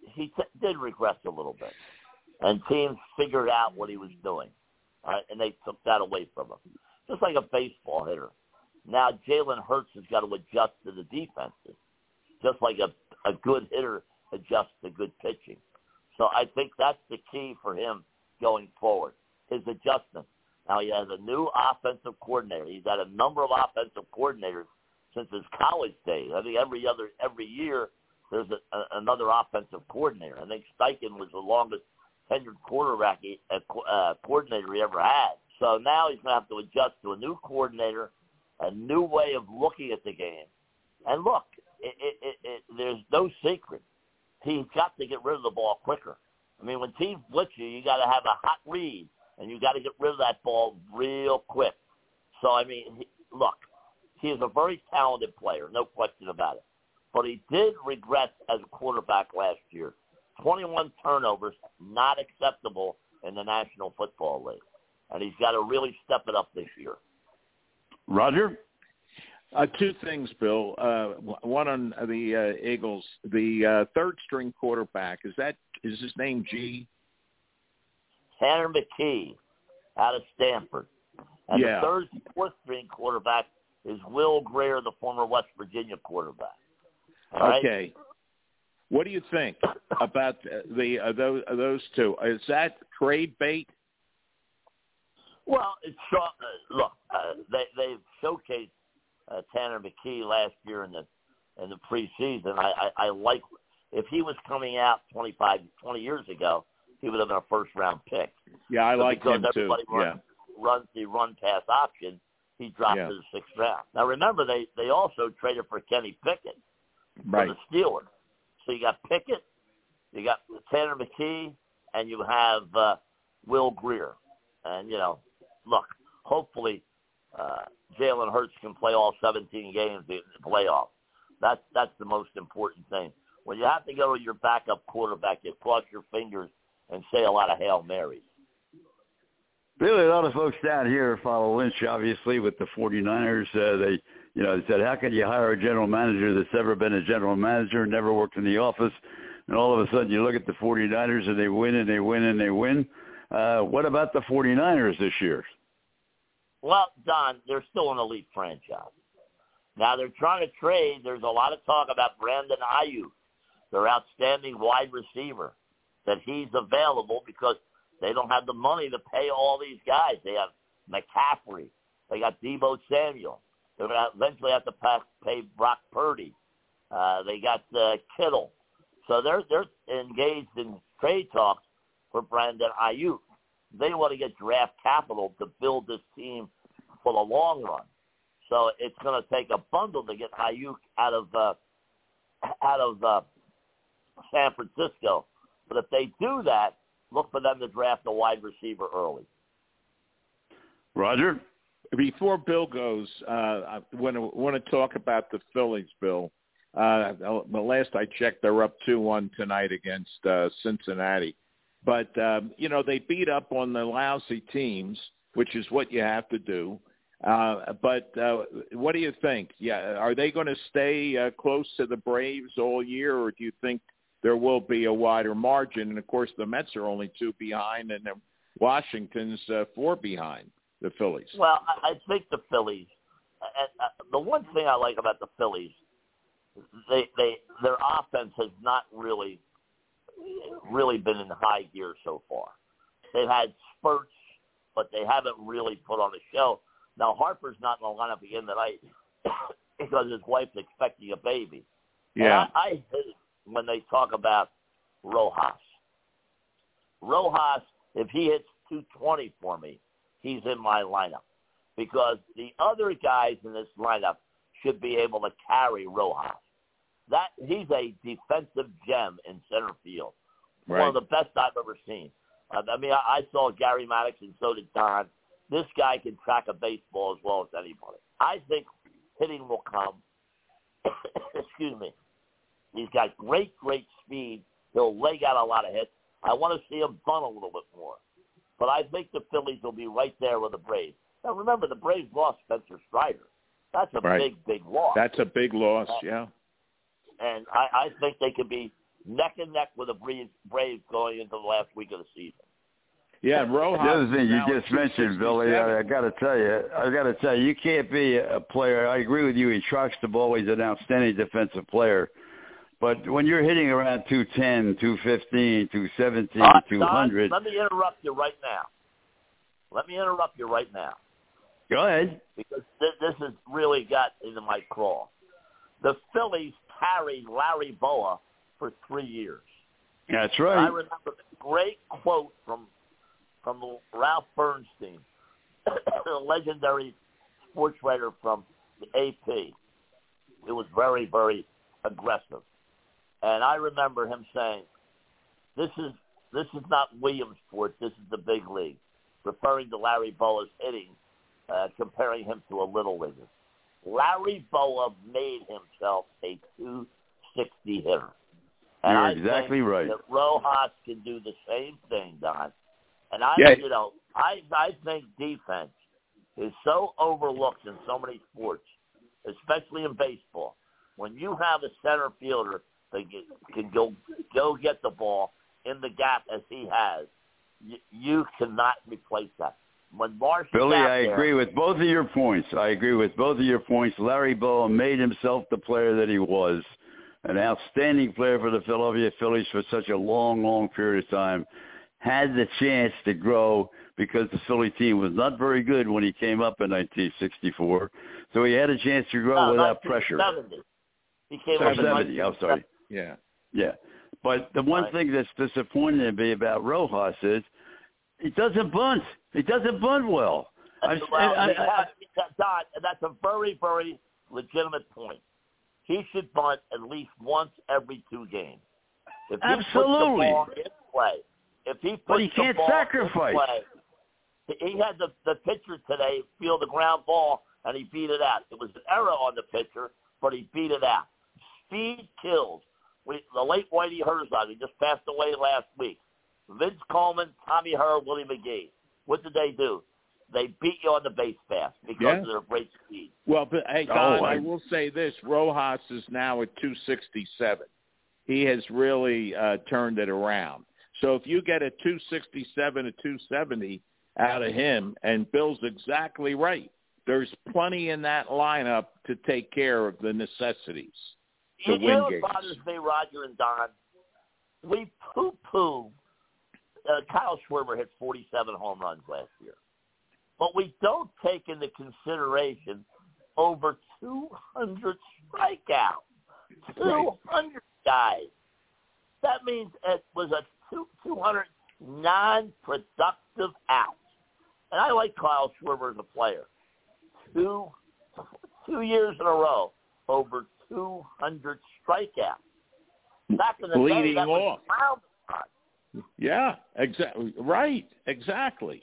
he t- did regress a little bit, and teams figured out what he was doing, right? And they took that away from him, just like a baseball hitter. Now Jalen Hurts has got to adjust to the defenses, just like a, a good hitter adjusts to good pitching. So I think that's the key for him going forward, his adjustment. Now he has a new offensive coordinator. He's had a number of offensive coordinators since his college days. I think every other every year there's a, a, another offensive coordinator. I think Steichen was the longest tenured quarterback he, uh, coordinator he ever had. So now he's going to have to adjust to a new coordinator, a new way of looking at the game. And look, it, it, it, it, there's no secret. He's got to get rid of the ball quicker. I mean, when teams blitz you, you got to have a hot read, and you got to get rid of that ball real quick. So, I mean, he, look, he is a very talented player, no question about it. But he did regress as a quarterback last year. twenty-one turnovers, not acceptable in the National Football League. And he's got to really step it up this year. Roger? Uh, two things, Bill. Uh, one on the uh, Eagles. The uh, third-string quarterback, is that is his name G? Tanner McKee out of Stanford. And yeah. the third, fourth-string quarterback is Will Greer, the former West Virginia quarterback. All right? Okay. What do you think about the uh, those, uh, those two? Is that trade bait? Well, it's uh, look, uh, they they've showcased uh, Tanner McKee last year in the in the preseason. I, I, I like if he was coming out twenty-five, twenty years ago, he would have been a first round pick. Yeah, I but like him too. Runs, yeah, runs the run pass option. He dropped yeah. to the sixth round. Now remember, they they also traded for Kenny Pickett right. for the Steelers. So you got Pickett, you got Tanner McKee, and you have uh, Will Greer. And you know. Look, hopefully uh, Jalen Hurts can play all seventeen games in the playoffs. That's that's the most important thing. When you have to go to your backup quarterback, you cross your fingers and say a lot of Hail Marys. Really, a lot of folks down here follow Lynch, obviously, with the 49ers. Uh, they, you know, they said, how can you hire a general manager that's ever been a general manager, never worked in the office, and all of a sudden you look at the 49ers and they win and they win and they win. Uh, what about the 49ers this year? Well, Don, they're still an elite franchise. Now they're trying to trade. There's a lot of talk about Brandon Ayuk, their outstanding wide receiver, that he's available because they don't have the money to pay all these guys. They have McCaffrey. They got Deebo Samuel. They're going to eventually have to pay Brock Purdy. Uh, they got uh, Kittle. So they're they're engaged in trade talks for Brandon Ayuk. They want to get draft capital to build this team for the long run. So it's going to take a bundle to get Ayuk out of uh, out of uh, San Francisco. But if they do that, look for them to draft a wide receiver early. Roger? Before Bill goes, uh, I want to, want to talk about the Phillies, Bill. Uh, the last I checked, they're up two one tonight against uh, Cincinnati. But, um, you know, they beat up on the lousy teams, which is what you have to do. Uh, but uh, what do you think? Yeah, are they going to stay uh, close to the Braves all year, or do you think there will be a wider margin? And, of course, the Mets are only two behind, and Washington's uh, four behind the Phillies. Well, I, I think the Phillies uh, – the one thing I like about the Phillies, they they their offense has not really – really been in high gear so far. They've had spurts, but they haven't really put on a show. Now, Harper's not in the lineup again tonight because his wife's expecting a baby. Yeah. And I, I hate when they talk about Rojas. Rojas, if he hits two twenty for me, he's in my lineup because the other guys in this lineup should be able to carry Rojas. That he's a defensive gem in center field. Right. One of the best I've ever seen. Uh, I mean, I, I saw Gary Maddox, and so did Don. This guy can track a baseball as well as anybody. I think hitting will come. Excuse me. He's got great, great speed. He'll leg out a lot of hits. I want to see him bunt a little bit more. But I think the Phillies will be right there with the Braves. Now, remember, the Braves lost Spencer Strider. That's a right. big, big loss. That's a big loss, uh, yeah. And I, I think they could be neck and neck with the Braves, Braves going into the last week of the season. Yeah, and Rojas. The other thing you now just mentioned, Billy, I, I got to tell you, I got to tell you, you can't be a player. I agree with you. He trucks the ball. He's an outstanding defensive player. But when you're hitting around two ten, two fifteen, two seventeen, uh, two hundred. Don, let me interrupt you right now. Let me interrupt you right now. Go ahead. Because this, this has really got into my craw. The Phillies carried Larry Bowa for three years. That's right. I remember a great quote from from Ralph Bernstein, a legendary sports writer from the A P. It was very, very aggressive. And I remember him saying, this is this is not Williamsport, this is the big league, referring to Larry Bowa's hitting, uh, comparing him to a little leaguer. Larry Bowa made himself a two sixty hitter. And You're I exactly think right. that Rojas can do the same thing, Don. And I, yeah. you know, I I think defense is so overlooked in so many sports, especially in baseball. When you have a center fielder that can go go get the ball in the gap as he has, you, you cannot replace that. When Marsh Billy, I there, agree with both of your points. I agree with both of your points. Larry Bowa made himself the player that he was, an outstanding player for the Philadelphia Phillies for such a long, long period of time. Had the chance to grow because the Philly team was not very good when he came up in nineteen sixty-four. So he had a chance to grow no, without pressure. seventy. He came Or up in seventy, I'm sorry. Yeah. Yeah. But the one Right. thing that's disappointing me about Rojas is he doesn't bunt. He doesn't bunt well. I've, well, I, he I, has, Don, that's a very, very legitimate point. He should bunt at least once every two games. If he Absolutely. puts the ball in play, if he puts but he the can't ball sacrifice. in play, he had the, the pitcher today field the ground ball, and he beat it out. It was an error on the pitcher, but he beat it out. Speed kills. We, the late Whitey Herzog, he just passed away last week. Vince Coleman, Tommy Herr, Willie McGee. What did they do? They beat you on the base pass because Yeah. of their great speed. Well, but, hey, Don, Oh, I I- will say this. Rojas is now at two sixty-seven. He has really uh, turned it around. So if you get a two sixty-seven, a two seventy out of him, and Bill's exactly right, there's plenty in that lineup to take care of the necessities to You win know what games. bothers me, Roger and Don? We poo-poo. Uh, Kyle Schwarber hit forty-seven home runs last year. But we don't take into consideration over two hundred strikeouts. two hundred guys. That means it was a two, 200 non-productive outs. And I like Kyle Schwarber as a player. Two, two years in a row, over two hundred strikeouts. Back in the Bleeding day, that off. was wild. Yeah, exactly. Right, exactly.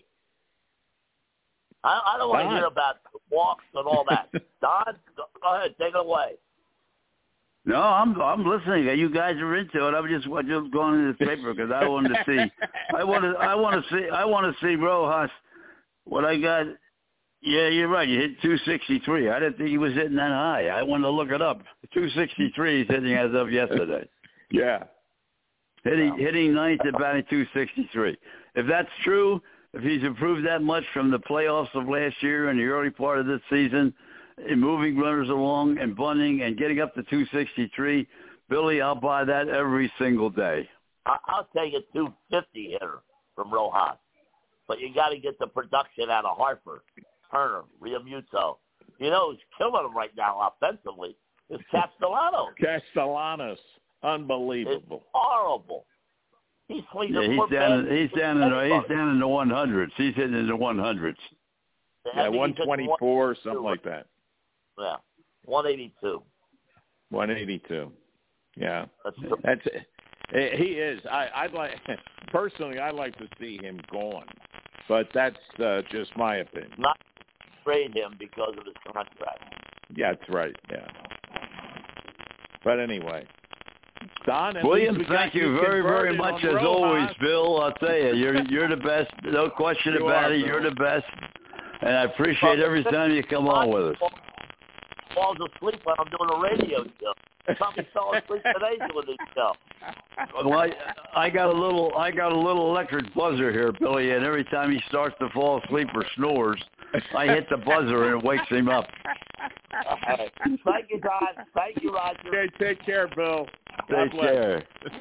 I, I don't want to Don. hear about walks and all that. Don, go, go ahead, take it away. No, I'm I'm listening. You guys are into it. I'm just I'm just going to this paper because I wanted to see. I want to I want to see I want to see Rojas. What I got. Yeah, you're right. You hit two sixty-three. I didn't think he was hitting that high. I wanted to look it up. two sixty-three he's hitting as of yesterday. Yeah. Hitting Wow. hitting ninth and batting two sixty-three. If that's true, if he's improved that much from the playoffs of last year and the early part of this season, in moving runners along and bunting and getting up to two sixty-three, Billy, I'll buy that every single day. I, I'll take a two fifty hitter from Rojas. But you got to get the production out of Harper, Turner, Realmuto. You know who's killing them right now offensively is Castellanos. Castellanos. Unbelievable. It's horrible. He's swinging Yeah, more he's down. bats In, he's than down in the, anybody. he's down in the one hundreds. He's hitting in the one hundreds. I Yeah, think he's one hitting twenty-four, something like that. Yeah, one eighty-two. one eighty-two. Yeah. That's That's eh, he is. I, I'd like personally. I'd like to see him gone, but that's uh, just my opinion. not trade him because of his contract. Yeah, that's right. Yeah. But anyway, Don. At William, least we thank got you very, very converted much on as Rojas. always, Bill. I'll tell you, you're you're the best. No question You about are, it. Bill. You're the best, and I appreciate every time you come on with us. Falls asleep when I'm doing a radio show. Somebody fell asleep today doing this show. Well, I, I got a little, I got a little electric buzzer here, Billy, and every time he starts to fall asleep or snores, I hit the buzzer and it wakes him up. All right. Thank you, Don. Thank you, Roger. Okay, take care, Bill. Take care.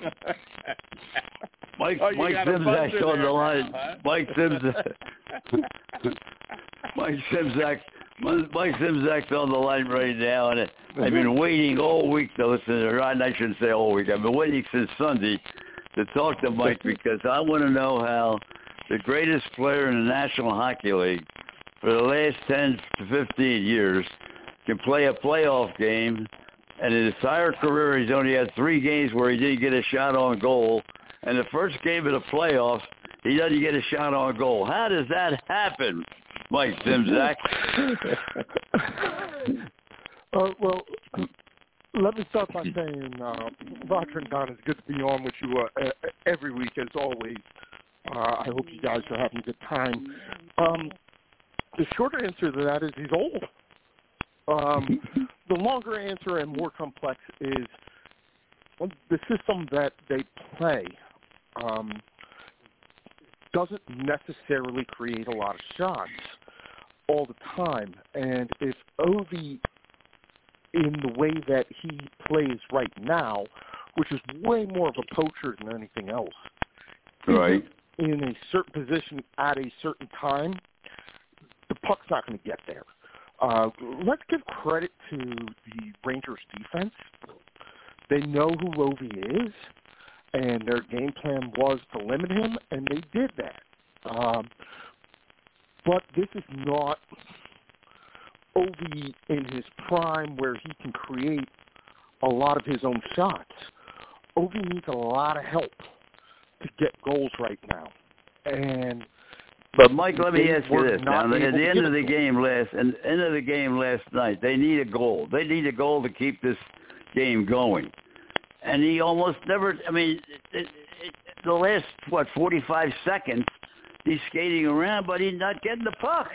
Mike, oh, Mike Simzak's on the line. Now, huh? Mike Simzak. Mike Simzak. Mike Simzak's on the line right now, and I've been waiting all week to listen to I shouldn't say all week. I've been waiting since Sunday to talk to Mike because I want to know how the greatest player in the National Hockey League for the last ten to fifteen years can play a playoff game, and in his entire career he's only had three games where he didn't get a shot on goal, and the first game of the playoffs he doesn't get a shot on goal. How does that happen, Mike Simzak? uh, well, let me start by saying, uh, Roger and Don, it's good to be on with you uh, every week, as always. Uh, I hope you guys are having a good time. Um, the shorter answer to that is he's old. Um, the longer answer and more complex is the system that they play um, doesn't necessarily create a lot of shots all the time. And if Ovi, in the way that he plays right now, which is way more of a poacher than anything else, right, in a certain position at a certain time, the puck's not going to get there. Uh, let's give credit to the Rangers defense. They know who Ovi is, and their game plan was to limit him, and they did that. Um, but this is not Ovi in his prime where he can create a lot of his own shots. Ovi needs a lot of help to get goals right now. And But Mike, let me ask you this: now, at the end of the game last, and end of the game last night, they need a goal. They need a goal to keep this game going, and he almost never. I mean, it, it, it, the last what forty-five seconds, he's skating around, but he's not getting the puck.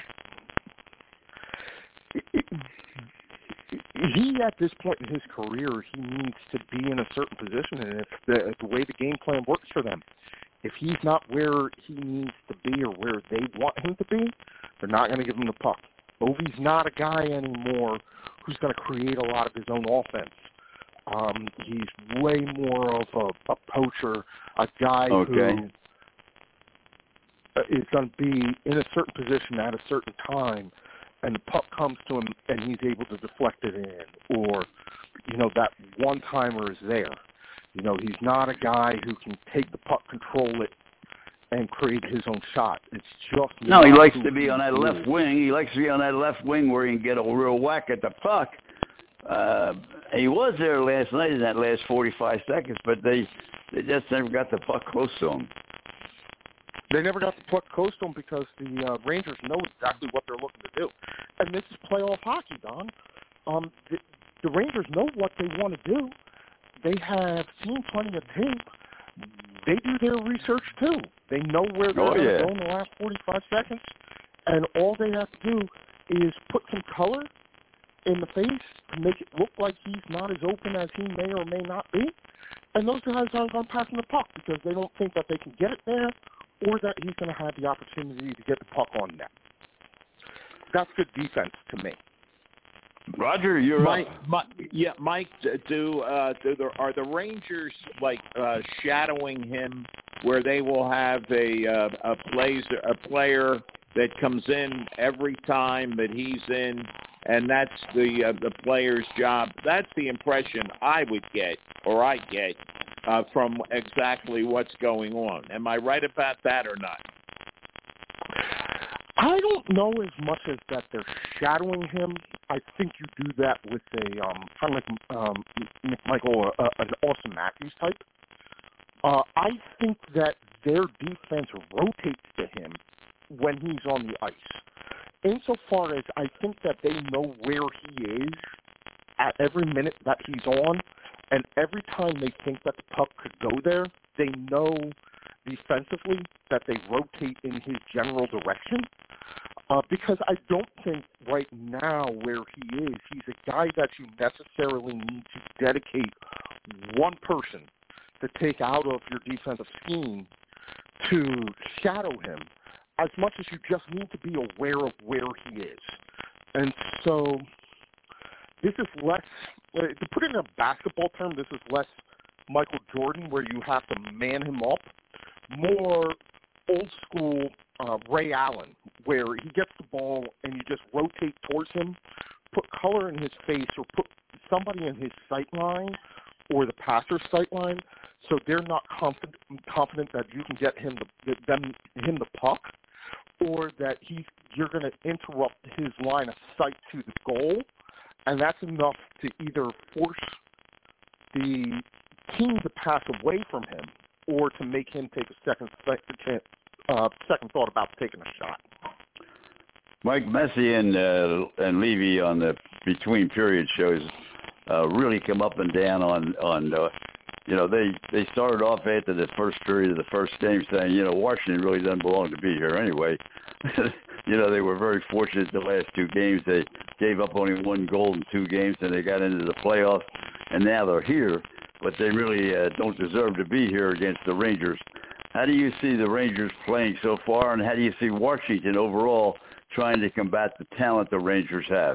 He, at this point in his career, he needs to be in a certain position, and if the, if the way the game plan works for them, if he's not where he needs to be or where they want him to be, they're not going to give him the puck. Ovi's not a guy anymore who's going to create a lot of his own offense. Um, he's way more of a, a poacher, a guy okay. who is going to be in a certain position at a certain time, and the puck comes to him and he's able to deflect it in, or, you know, that one-timer is there. You know, he's not a guy who can take the puck, control it, and create his own shot. It's just no. He likes to be on that left wing. He likes to be on that left wing where he can get a real whack at the puck. Uh, he was there last night in that last forty-five seconds, but they they just never got the puck close to him. They never got the puck close to him because the uh, Rangers know exactly what they're looking to do, and this is playoff hockey, Don. Um, the, the Rangers know what they want to do. They have seen plenty of tape. They do their research, too. They know where they're oh, going to yeah. go in the last forty-five seconds, and all they have to do is put some color in the face to make it look like he's not as open as he may or may not be, and those guys aren't going to pass him the puck because they don't think that they can get it there or that he's going to have the opportunity to get the puck on net. That's good defense to me. Roger, you're Mike, up. Mike, yeah, Mike. Do uh, do the, are the Rangers like uh, shadowing him, where they will have a uh, a plays a player that comes in every time that he's in, and that's the uh, the player's job? That's the impression I would get, or I get, uh, from exactly what's going on. Am I right about that or not? I don't know as much as that they're shadowing him. I think you do that with a um, kind of like um, McMichael, uh, an Austin Matthews type. Uh, I think that their defense rotates to him when he's on the ice. Insofar as I think that they know where he is at every minute that he's on, and every time they think that the puck could go there, they know defensively that they rotate in his general direction. Uh, because I don't think right now where he is, he's a guy that you necessarily need to dedicate one person to take out of your defensive scheme to shadow him, as much as you just need to be aware of where he is. And so this is less, uh, to put it in a basketball term, this is less Michael Jordan where you have to man him up, more old school uh, Ray Allen, where he gets the ball and you just rotate towards him, put color in his face or put somebody in his sight line or the passer's sight line so they're not confident, confident that you can get him the, them, him the puck, or that he's, you're going to interrupt his line of sight to the goal, and that's enough to either force the team to pass away from him or to make him take a second uh, second thought about taking a shot. Mike, Messi and uh, and Levy on the between period shows uh, really come up and down on on uh, you know they they started off after the first period of the first game saying you know Washington really doesn't belong to be here anyway. You know they were very fortunate the last two games. They gave up only one goal in two games and they got into the playoffs, and now they're here. But they really uh, don't deserve to be here against the Rangers. How do you see the Rangers playing so far, and how do you see Washington overall trying to combat the talent the Rangers have?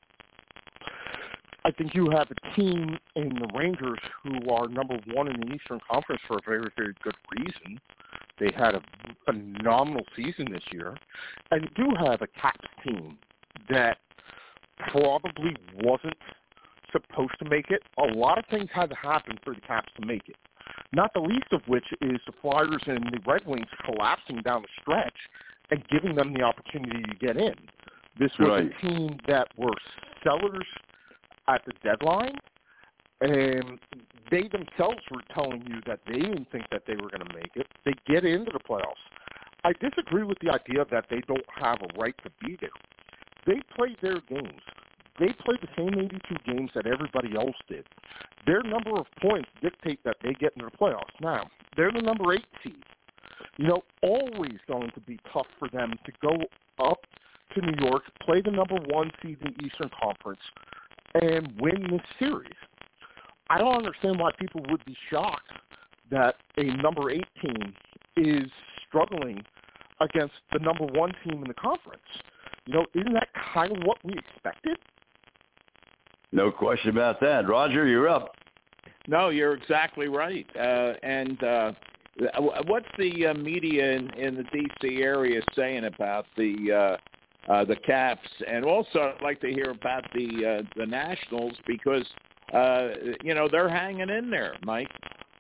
I think you have a team in the Rangers who are number one in the Eastern Conference for a very, very good reason. They had a phenomenal season this year. And you do have a Caps team that probably wasn't supposed to make it. A lot of things had to happen for the Caps to make it. Not the least of which is the Flyers and the Red Wings collapsing down the stretch and giving them the opportunity to get in. This was right. a team that were sellers at the deadline, and they themselves were telling you that they didn't think that they were going to make it. They get into the playoffs. I disagree with the idea that they don't have a right to be there. They played their games. They played the same eighty-two games that everybody else did. Their number of points dictate that they get into the playoffs. Now, they're the number eight seed. You know, always going to be tough for them to go up to New York, play the number one seed in the Eastern Conference, and win this series. I don't understand why people would be shocked that a number eight team is struggling against the number one team in the conference. You know, isn't that kind of what we expected? No question about that. Roger, you're up. No, you're exactly right. Uh, and uh, what's the uh, media in, in the D C area saying about the uh, uh, the Caps? And also, I'd like to hear about the uh, the Nationals because uh, you know they're hanging in there, Mike.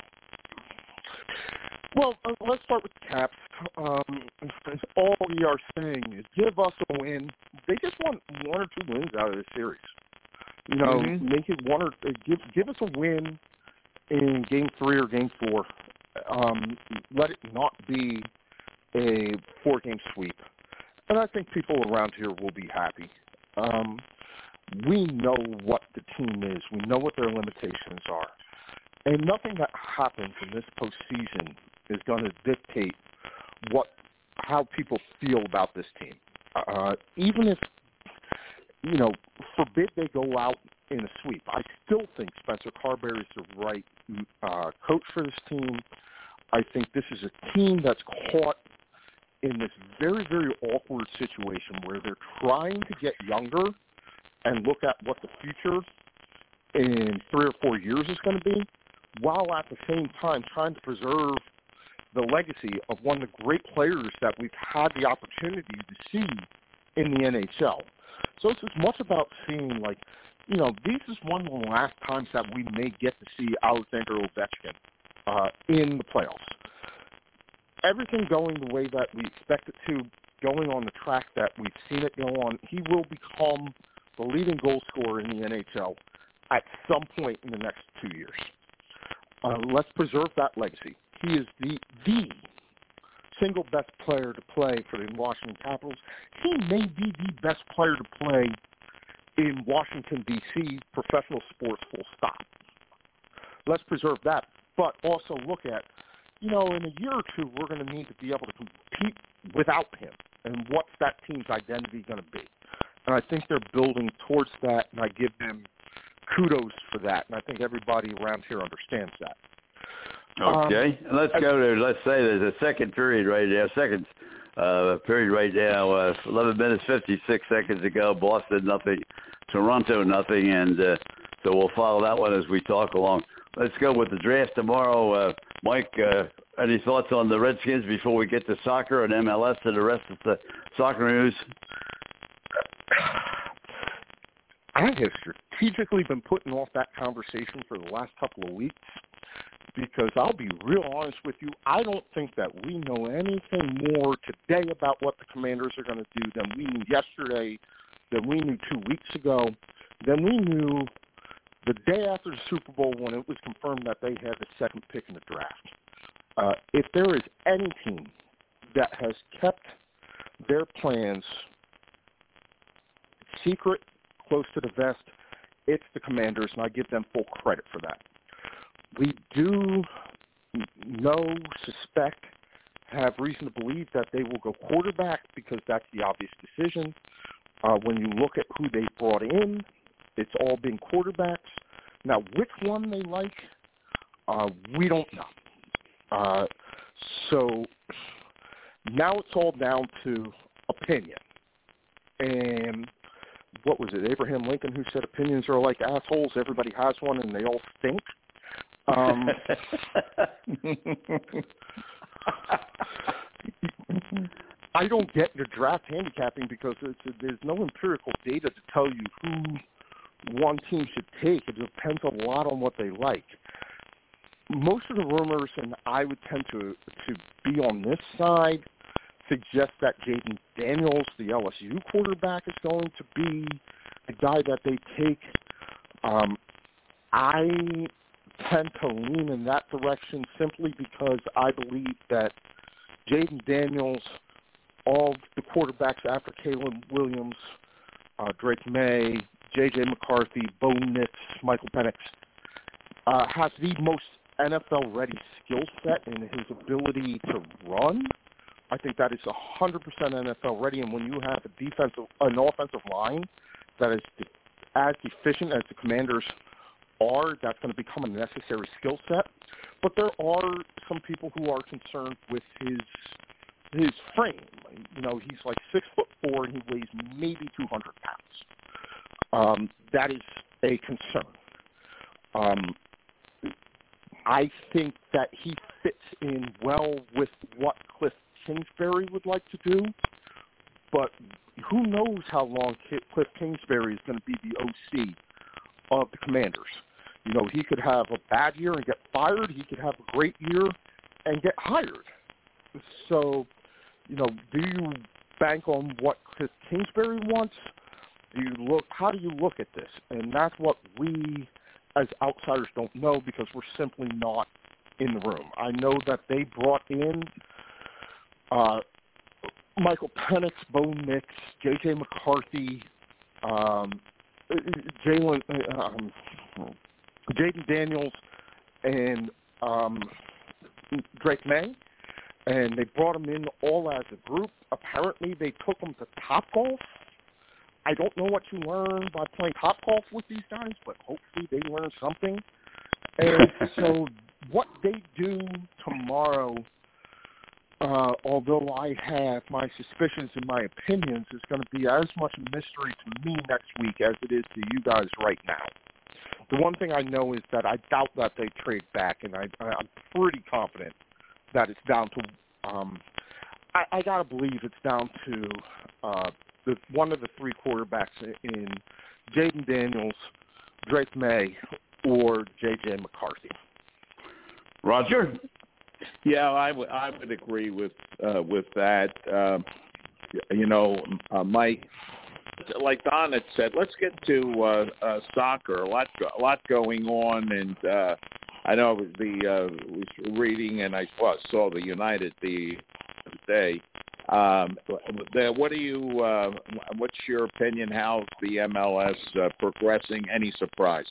Well, uh, let's start with the Caps. Um, all we are saying is give us a win. They just want one or two wins out of this series. You know, mm-hmm. make it one or give give us a win in game three or game four. Um, let it not be a four-game sweep, and I think people around here will be happy. Um, we know what the team is. We know what their limitations are, and nothing that happens in this postseason is going to dictate what how people feel about this team. Uh, even if you know, forbid they go out in a sweep. I still think Spencer Carberry is the right uh, coach for this team. I think this is a team that's caught in this very, very awkward situation where they're trying to get younger and look at what the future in three or four years is going to be, while at the same time trying to preserve the legacy of one of the great players that we've had the opportunity to see in the N H L. So it's as much about seeing, like, you know, this is one of the last times that we may get to see Alexander Ovechkin uh, in the playoffs. Everything going the way that we expect it to, going on the track that we've seen it go on, he will become the leading goal scorer in the N H L at some point in the next two years. Uh, let's preserve that legacy. He is the the single best player to play for the Washington Capitals. He may be the best player to play in Washington, D C professional sports, full stop. Let's preserve that, but also look at, you know, in a year or two, we're going to need to be able to compete without him. and what's that team's identity going to be. And I think they're building towards that, and I give them kudos for that, and I think everybody around here understands that. Okay, um, let's go to, let's say there's a second period right now, second uh, period right now, uh, eleven minutes, fifty-six seconds ago, Boston nothing, Toronto nothing, and uh, so we'll follow that one as we talk along. Let's go with the draft tomorrow. Uh, Mike, uh, any thoughts on the Redskins before we get to soccer and M L S and the rest of the soccer news? I have strategically been putting off that conversation for the last couple of weeks because I'll be real honest with you, I don't think that we know anything more today about what the Commanders are going to do than we knew yesterday, than we knew two weeks ago, than we knew the day after the Super Bowl when it was confirmed that they had the second pick in the draft. Uh, if there is any team that has kept their plans secret, close to the vest, it's the Commanders, and I give them full credit for that. We do know, suspect, have reason to believe that they will go quarterback because that's the obvious decision. Uh, when you look at who they brought in, it's all been quarterbacks. Now, which one they like, uh, we don't know. Uh, so now it's all down to opinion. And what was it, Abraham Lincoln, who said opinions are like assholes, everybody has one and they all stink? Um, I don't get the draft handicapping because it's, there's no empirical data to tell you who one team should take. It depends a lot on what they like. Most of the rumors, and I would tend to to be on this side, suggest that Jaden Daniels, the L S U quarterback, is going to be a guy that they take. Um, I tend to lean in that direction simply because I believe that Jaden Daniels, all the quarterbacks after Caleb Williams, uh, Drake May, J J McCarthy, Bo Nix, Michael Penix, uh, has the most N F L-ready skill set in his ability to run. I think that is one hundred percent N F L-ready, and when you have a defensive, an offensive line that is as efficient as the Commanders are, that's going to become a necessary skill set. But there are some people who are concerned with his his frame. You know, he's like six foot four and he weighs maybe two hundred pounds. Um, that is a concern. Um, I think that he fits in well with what Cliff Kingsbury would like to do, but who knows how long Cliff Kingsbury is going to be the O C of the Commanders. You know, he could have a bad year and get fired. He could have a great year and get hired. So, you know, do you bank on what Cliff Kingsbury wants? Do you look? How do you look at this? And that's what we, as outsiders, don't know because we're simply not in the room. I know that they brought in uh, Michael Penix, Bo Nix, J J McCarthy, um, Jalen, um, Jaden Daniels, and um, Drake May, and they brought them in all as a group. Apparently, they took them to Topgolf. I don't know what you learn by playing Topgolf with these guys, but hopefully they learn something. And so what they do tomorrow, uh, although I have my suspicions and my opinions, is going to be as much a mystery to me next week as it is to you guys right now. The one thing I know is that I doubt that they trade back, and I, I'm pretty confident that it's down to um, – I, I got to believe it's down to uh, the, one of the three quarterbacks in Jaden Daniels, Drake May, or J J McCarthy. Roger? Yeah, I would I would agree with uh, with that. Uh, you know, uh, Mike, like Don had said, let's get to uh, uh, soccer. A lot a lot going on, and uh, I know the uh, was reading and I well, saw the United the other day. Um, the, what do you? Uh, what's your opinion? How's the M L S uh, progressing? Any surprise?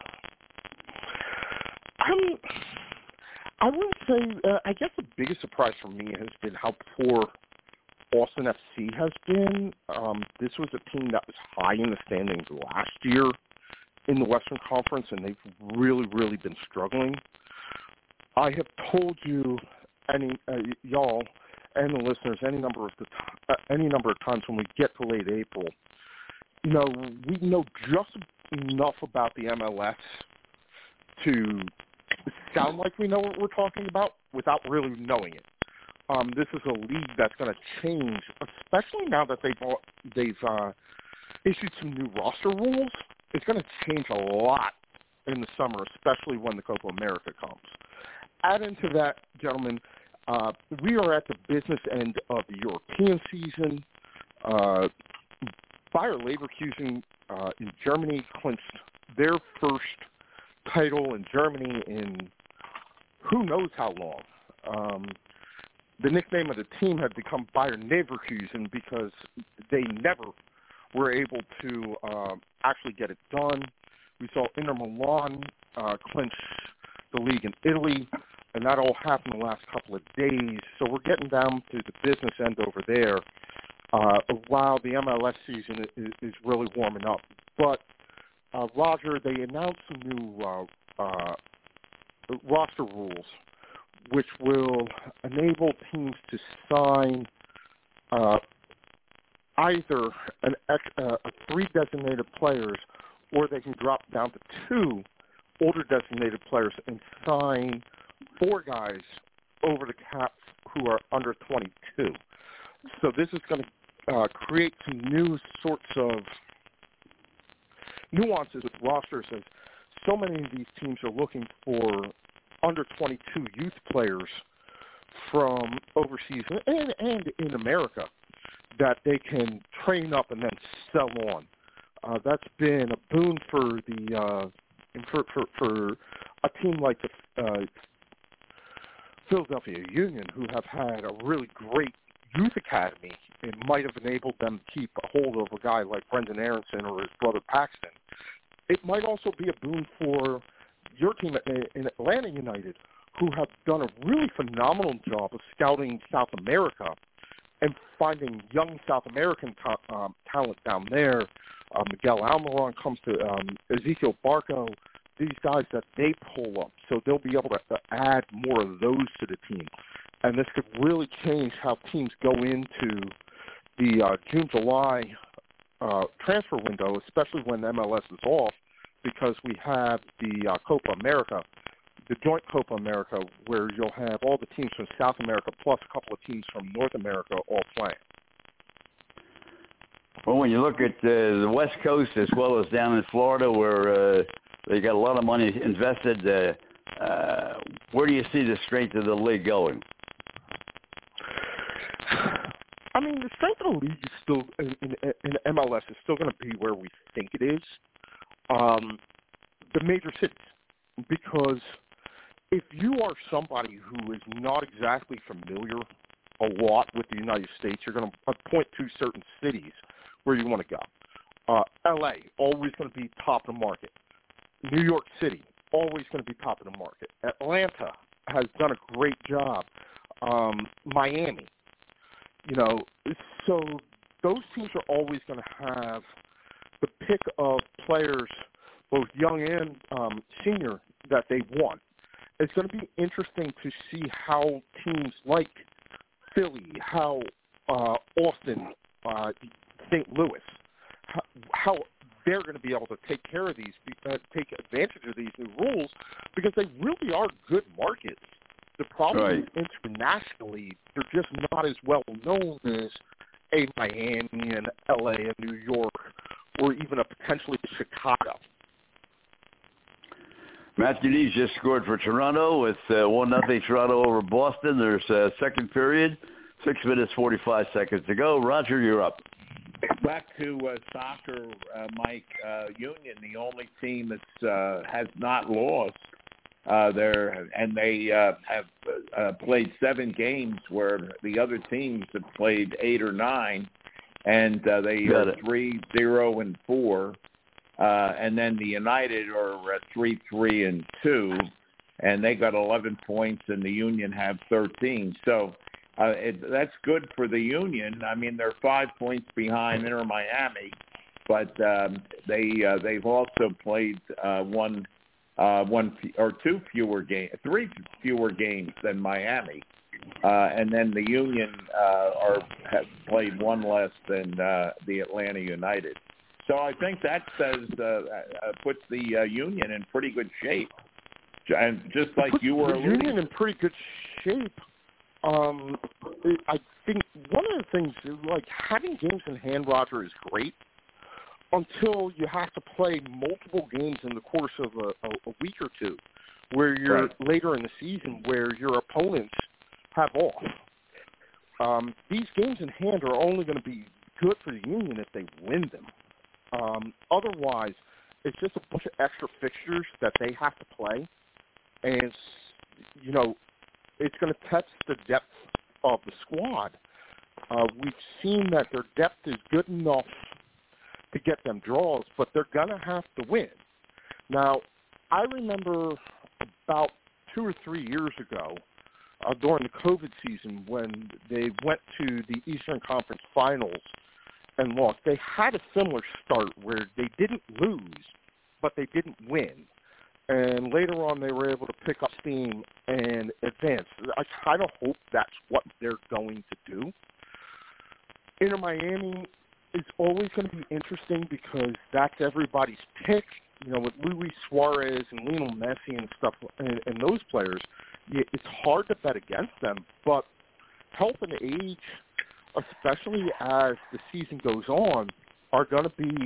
I'm, I wouldn't say, uh, I guess the biggest surprise for me has been how poor Austin F C has been. Um, this was a team that was high in the standings last year in the Western Conference, and they've really, really been struggling. I have told you, any uh, y'all and the listeners, any number of the t- uh, any number of times when we get to late April, you know, we know just enough about the M L S to sound like we know what we're talking about without really knowing it. Um, this is a league that's going to change, especially now that they've they've uh, issued some new roster rules. It's going to change a lot in the summer, especially when the Copa America comes. Add into that, gentlemen, uh, we are at the business end of the European season. Uh, Bayer Leverkusen uh, in Germany clinched their first title in Germany in who knows how long. Um, the nickname of the team had become Bayer Leverkusen because they never were able to uh, actually get it done. We saw Inter Milan uh, clinch the league in Italy, and that all happened the last couple of days. So we're getting down to the business end over there uh, while the M L S season is, is really warming up. But, uh, Roger, they announced some new uh, uh, roster rules which will enable teams to sign uh, either an, uh, three designated players, or they can drop down to two older designated players and sign four guys over the cap who are under twenty-two. So this is going to uh, create some new sorts of nuances with rosters, as so many of these teams are looking for under twenty-two youth players from overseas and, and in America that they can train up and then sell on. Uh, that's been a boon for the uh, for, for for a team like the uh, Philadelphia Union, who have had a really great youth academy. It might have enabled them to keep a hold of a guy like Brendan Aronson or his brother Paxton. It might also be a boon for your team in Atlanta United, who have done a really phenomenal job of scouting South America and finding young South American to- um, talent down there. Uh, Miguel Almiron comes to um, Ezekiel Barco, these guys that they pull up. So they'll be able to uh, add more of those to the team. And this could really change how teams go into the uh, June, July uh, transfer window, especially when M L S is off, because we have the uh, Copa America, the joint Copa America, where you'll have all the teams from South America plus a couple of teams from North America all playing. Well, when you look at uh, the West Coast as well as down in Florida, where uh, they got a lot of money invested, uh, uh, where do you see the strength of the league going? I mean, the strength of the league is still, in, in, in M L S, is still going to be where we think it is. Um, the major cities, because if you are somebody who is not exactly familiar a lot with the United States, you're going to point to certain cities where you want to go. Uh, L A, always going to be top of the market. New York City, always going to be top of the market. Atlanta has done a great job. Um, Miami, you know, so those teams are always going to have the pick of players, both young and um, senior, that they want. It's going to be interesting to see how teams like Philly, how uh, Austin, uh, Saint Louis, how, how they're going to be able to take care of these, uh, take advantage of these new rules, because they really are good markets. The problem right. is internationally, they're just not as well known as a Miami and L A and New York, or even a potentially Chicago. Matthew Nees just scored for Toronto with uh, one nothing Toronto over Boston. There's a second period, six minutes forty-five seconds to go. Roger, you're up. Back to uh, soccer, uh, Mike. Uh, Union, the only team that uh, has not lost. Uh, there and they uh, have uh, played seven games, where the other teams have played eight or nine, and uh, they Got are it. three, zero, and four. Uh, and then the United are uh, three, three, and two, and they got eleven points, and the Union have thirteen. So uh, it, that's good for the Union. I mean, they're five points behind Inter Miami, but um, they uh, they've also played uh, one uh, one or two fewer games, three fewer games than Miami, uh, and then the Union uh, are have played one less than uh, the Atlanta United. So I think that says uh, uh, puts the uh, Union in pretty good shape, and just like puts you were the alluding. Union in pretty good shape. Um, I think one of the things is, like, having games in hand, Roger, is great until you have to play multiple games in the course of a, a, a week or two, where you're Right. later in the season where your opponents have off. Um, these games in hand are only going to be good for the Union if they win them. Um, otherwise, it's just a bunch of extra fixtures that they have to play, and, you know, it's going to test the depth of the squad. Uh, we've seen that their depth is good enough to get them draws, but they're going to have to win. Now, I remember about two or three years ago, uh, during the COVID season, when they went to the Eastern Conference Finals and lost. They had a similar start where they didn't lose, but they didn't win. And later on, they were able to pick up steam and advance. I kind of hope that's what they're going to do. Inter Miami is always going to be interesting because that's everybody's pick. You know, with Luis Suarez and Lionel Messi and stuff, and, and those players, it's hard to bet against them. But health and age, especially as the season goes on, are going to be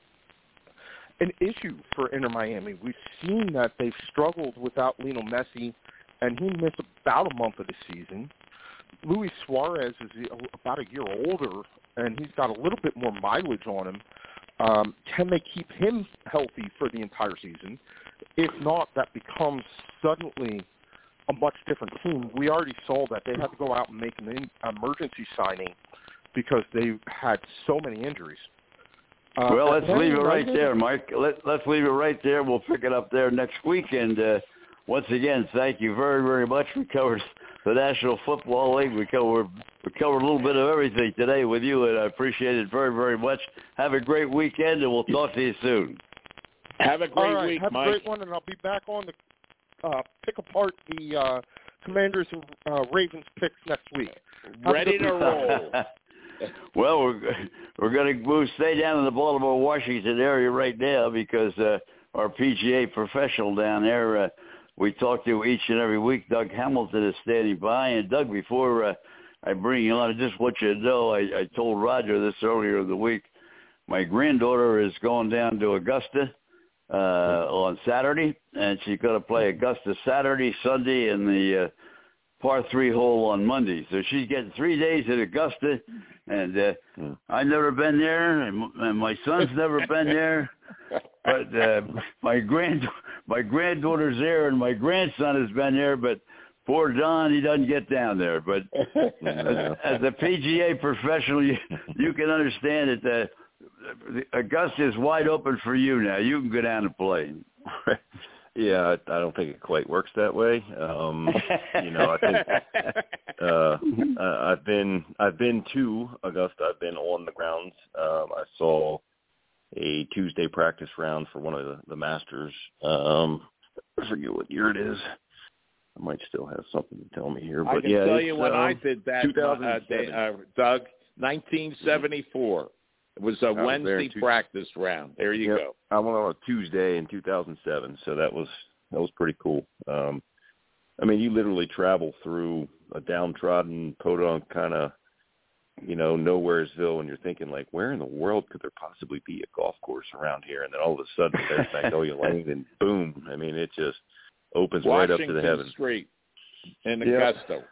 an issue for Inter Miami. We've seen that they've struggled without Lionel Messi, and he missed about a month of the season. Luis Suarez is about a year older, and he's got a little bit more mileage on him. Um, can they keep him healthy for the entire season? If not, that becomes suddenly a much different team. We already saw that they had to go out and make an in, emergency signing because they had so many injuries. Uh, well, let's leave it right United, there, Mike. Let, let's leave it right there. We'll pick it up there next week. And uh, once again, thank you very, very much. We covered the National Football League. We covered, we covered a little bit of everything today with you, and I appreciate it very, very much. Have a great weekend, and we'll talk to you soon. Have a great All right, week, have Mike. a great one, and I'll be back on to uh, pick apart the uh, Commanders and uh, Ravens picks next week. Have Ready to roll. Well, we're we're going to move, stay down in the Baltimore, Washington area right now because uh, our P G A professional down there, uh, we talk to each and every week. Doug Hamilton is standing by. And, Doug, before uh, I bring you on, I just want you to know, I, I told Roger this earlier in the week, my granddaughter is going down to Augusta uh, on Saturday, and she's going to play Augusta Saturday, Sunday, and the uh, par three hole on Monday. So she's getting three days at Augusta, and uh, hmm. I've never been there, and, and my son's never been there. But uh, my grand my granddaughter's there, and my grandson has been there. But poor Don, he doesn't get down there. But as, as a P G A professional, you, you can understand that uh, Augusta is wide open for you now. You can go down and play. Yeah, I, I don't think it quite works that way. Um, you know, I think uh, I've been I've been to Augusta. I've been on the grounds. Um, I saw a Tuesday practice round for one of the, the Masters. Um, I forget what year it is. I might still have something to tell me here. But I can yeah, tell you when um, I did that, uh, day, uh, Doug, nineteen seventy-four. It was a was Wednesday two- practice round. There you yep. go. I went on a Tuesday in two thousand seven, so that was that was pretty cool. Um, I mean, you literally travel through a downtrodden, podunk kind of, you know, nowheresville, and you're thinking, like, where in the world could there possibly be a golf course around here? And then all of a sudden there's Magnolia Lane, and boom. I mean, it just opens Washington right up to the heavens. Street in Yep. Augusta.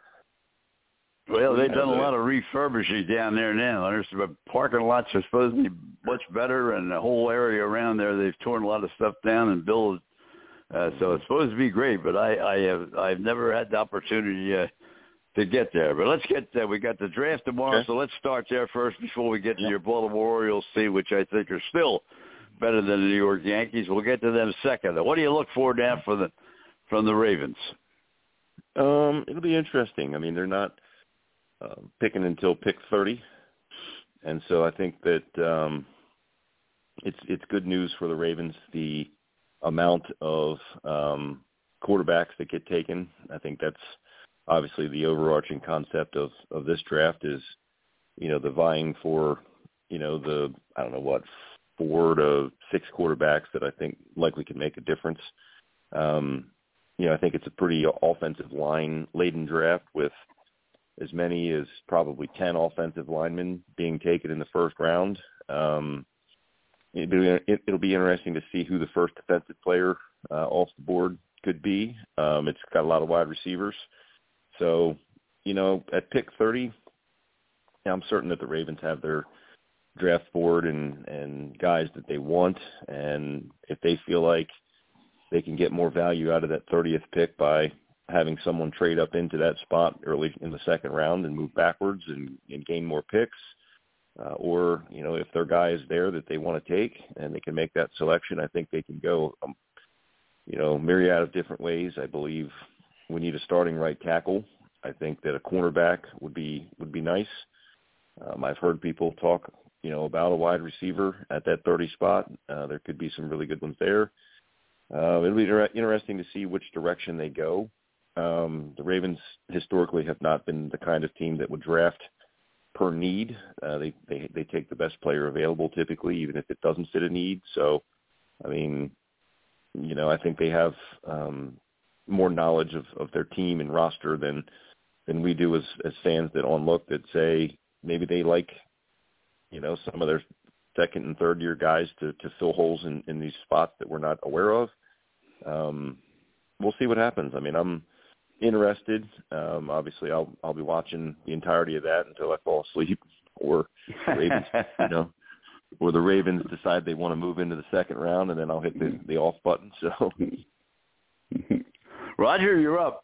Well, they've done a lot of refurbishing down there now. There's the parking lots are supposed to be much better, and the whole area around there, they've torn a lot of stuff down and built. Uh, so it's supposed to be great, but I, I have I've never had the opportunity uh, to get there. But let's get there. We got the draft tomorrow, okay. So let's start there first before we get to your Baltimore Orioles team, which I think are still better than the New York Yankees. We'll get to them second. What do you look for now for the from the Ravens? Um, it'll be interesting. I mean, they're not uh, picking until pick thirty. And so I think that um, it's it's good news for the Ravens, the amount of um, quarterbacks that get taken. I think that's obviously the overarching concept of, of this draft is, you know, the vying for, you know, the, I don't know what, four to six quarterbacks that I think likely can make a difference. Um, you know, I think it's a pretty offensive line-laden draft with as many as probably ten offensive linemen being taken in the first round. Um, it'll, it'll be interesting to see who the first defensive player uh, off the board could be. Um, it's got a lot of wide receivers. So, you know, at pick thirty, I'm certain that the Ravens have their draft board and, and guys that they want. And if they feel like they can get more value out of that thirtieth pick by having someone trade up into that spot early in the second round and move backwards and, and gain more picks, uh, or, you know, if their guy is there that they want to take and they can make that selection, I think they can go, um, you know, myriad of different ways. I believe we need a starting right tackle. I think that a cornerback would be would be nice. Um, I've heard people talk, you know, about a wide receiver at that thirty spot. Uh, there could be some really good ones there. Uh, it'll be inter- interesting to see which direction they go. Um, the Ravens historically have not been the kind of team that would draft per need. Uh, they, they they take the best player available typically, even if it doesn't fit a need. So, I mean, you know, I think they have um, more knowledge of, of their team and roster than than we do as, as fans that on look that say maybe they like, you know, some of their second and third year guys to, to fill holes in, in these spots that we're not aware of. Um, we'll see what happens. I mean, I'm interested. Um, obviously, I'll I'll be watching the entirety of that until I fall asleep, or the Ravens, you know, or the Ravens decide they want to move into the second round, and then I'll hit the, the off button. So, Roger, you're up.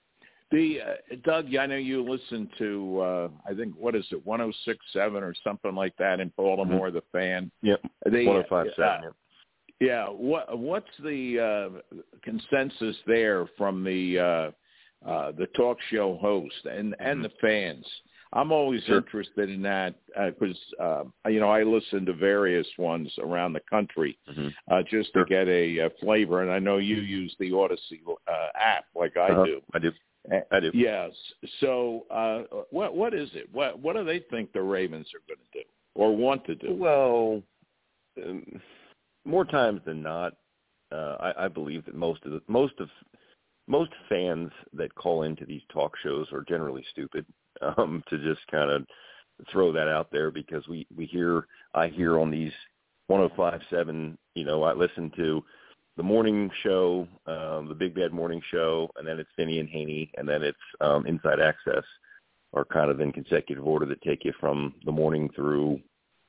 The uh, Doug, I know you listen to uh, I think what is it, one oh six point seven or something like that in Baltimore, mm-hmm. The Fan. Yep, the, one oh five point seven. Uh, yeah, what what's the uh, consensus there from the uh, uh, the talk show host and, and mm-hmm. the fans? I'm always sure. interested in that because uh, uh, you know I listen to various ones around the country mm-hmm. uh, just sure. to get a, a flavor, and I know you use the Odyssey uh, app like I uh-huh. do. I do. I do. Yes. So, uh, what what is it? What what do they think the Ravens are going to do or want to do? Well, um, more times than not, uh, I, I believe that most of the most of most fans that call into these talk shows are generally stupid. Um, to just kind of throw that out there because we we hear I hear on these one oh five point seven. You know, I listen to the morning show, um, the Big Bad Morning Show, and then it's Vinny and Haney, and then it's um, Inside Access, are kind of in consecutive order that take you from the morning through,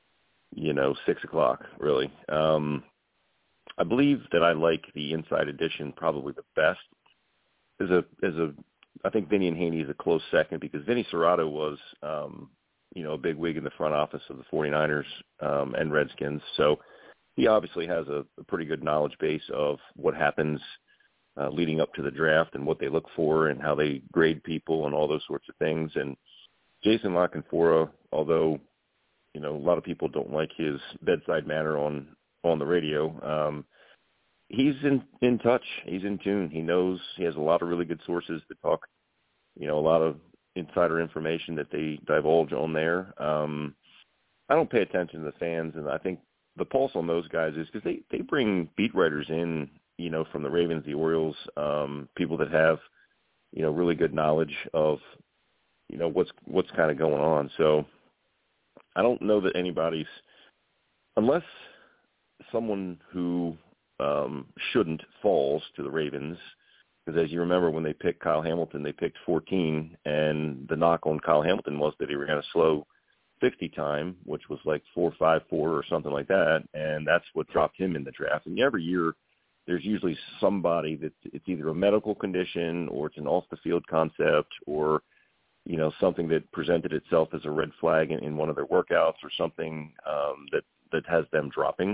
you know, six o'clock, really. Um, I believe that I like the Inside Edition probably the best. As a, as a, I think Vinny and Haney is a close second because Vinny Serrato was, um, you know, a big wig in the front office of the 49ers um, and Redskins, so he obviously has a, a pretty good knowledge base of what happens uh, leading up to the draft and what they look for and how they grade people and all those sorts of things. And Jason La Canfora, although, you know, a lot of people don't like his bedside manner on, on the radio, um, he's in, in touch. He's in tune. He knows he has a lot of really good sources that talk, you know, a lot of insider information that they divulge on there. Um, I don't pay attention to the fans, and I think the pulse on those guys is because they, they bring beat writers in, you know, from the Ravens, the Orioles, um, people that have, you know, really good knowledge of, you know, what's what's kind of going on. So I don't know that anybody's, unless someone who um, shouldn't falls to the Ravens, because as you remember when they picked Kyle Hamilton, they picked fourteen, and the knock on Kyle Hamilton was that he were going to slow sixty time, which was like four five four or something like that, and that's what dropped him in the draft. And every year there's usually somebody that it's either a medical condition or it's an off the field concept or, you know, something that presented itself as a red flag in, in one of their workouts or something um, that, that has them dropping.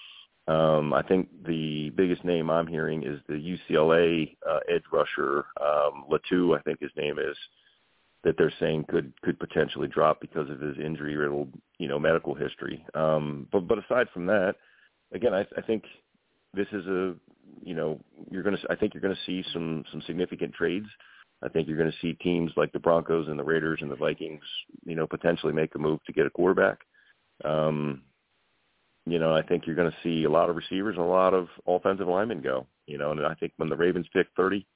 Um, I think the biggest name I'm hearing is the U C L A uh, edge rusher, um, Latu, I think his name is. that they're saying could could potentially drop because of his injury-riddled, you know, medical history. Um, but but aside from that, again, I, I think this is a, you know, you're going to, I think you're going to see some some significant trades. I think you're going to see teams like the Broncos and the Raiders and the Vikings, you know, potentially make a move to get a quarterback. Um, you know, I think you're going to see a lot of receivers and a lot of offensive linemen go. You know, and I think when the Ravens pick thirty,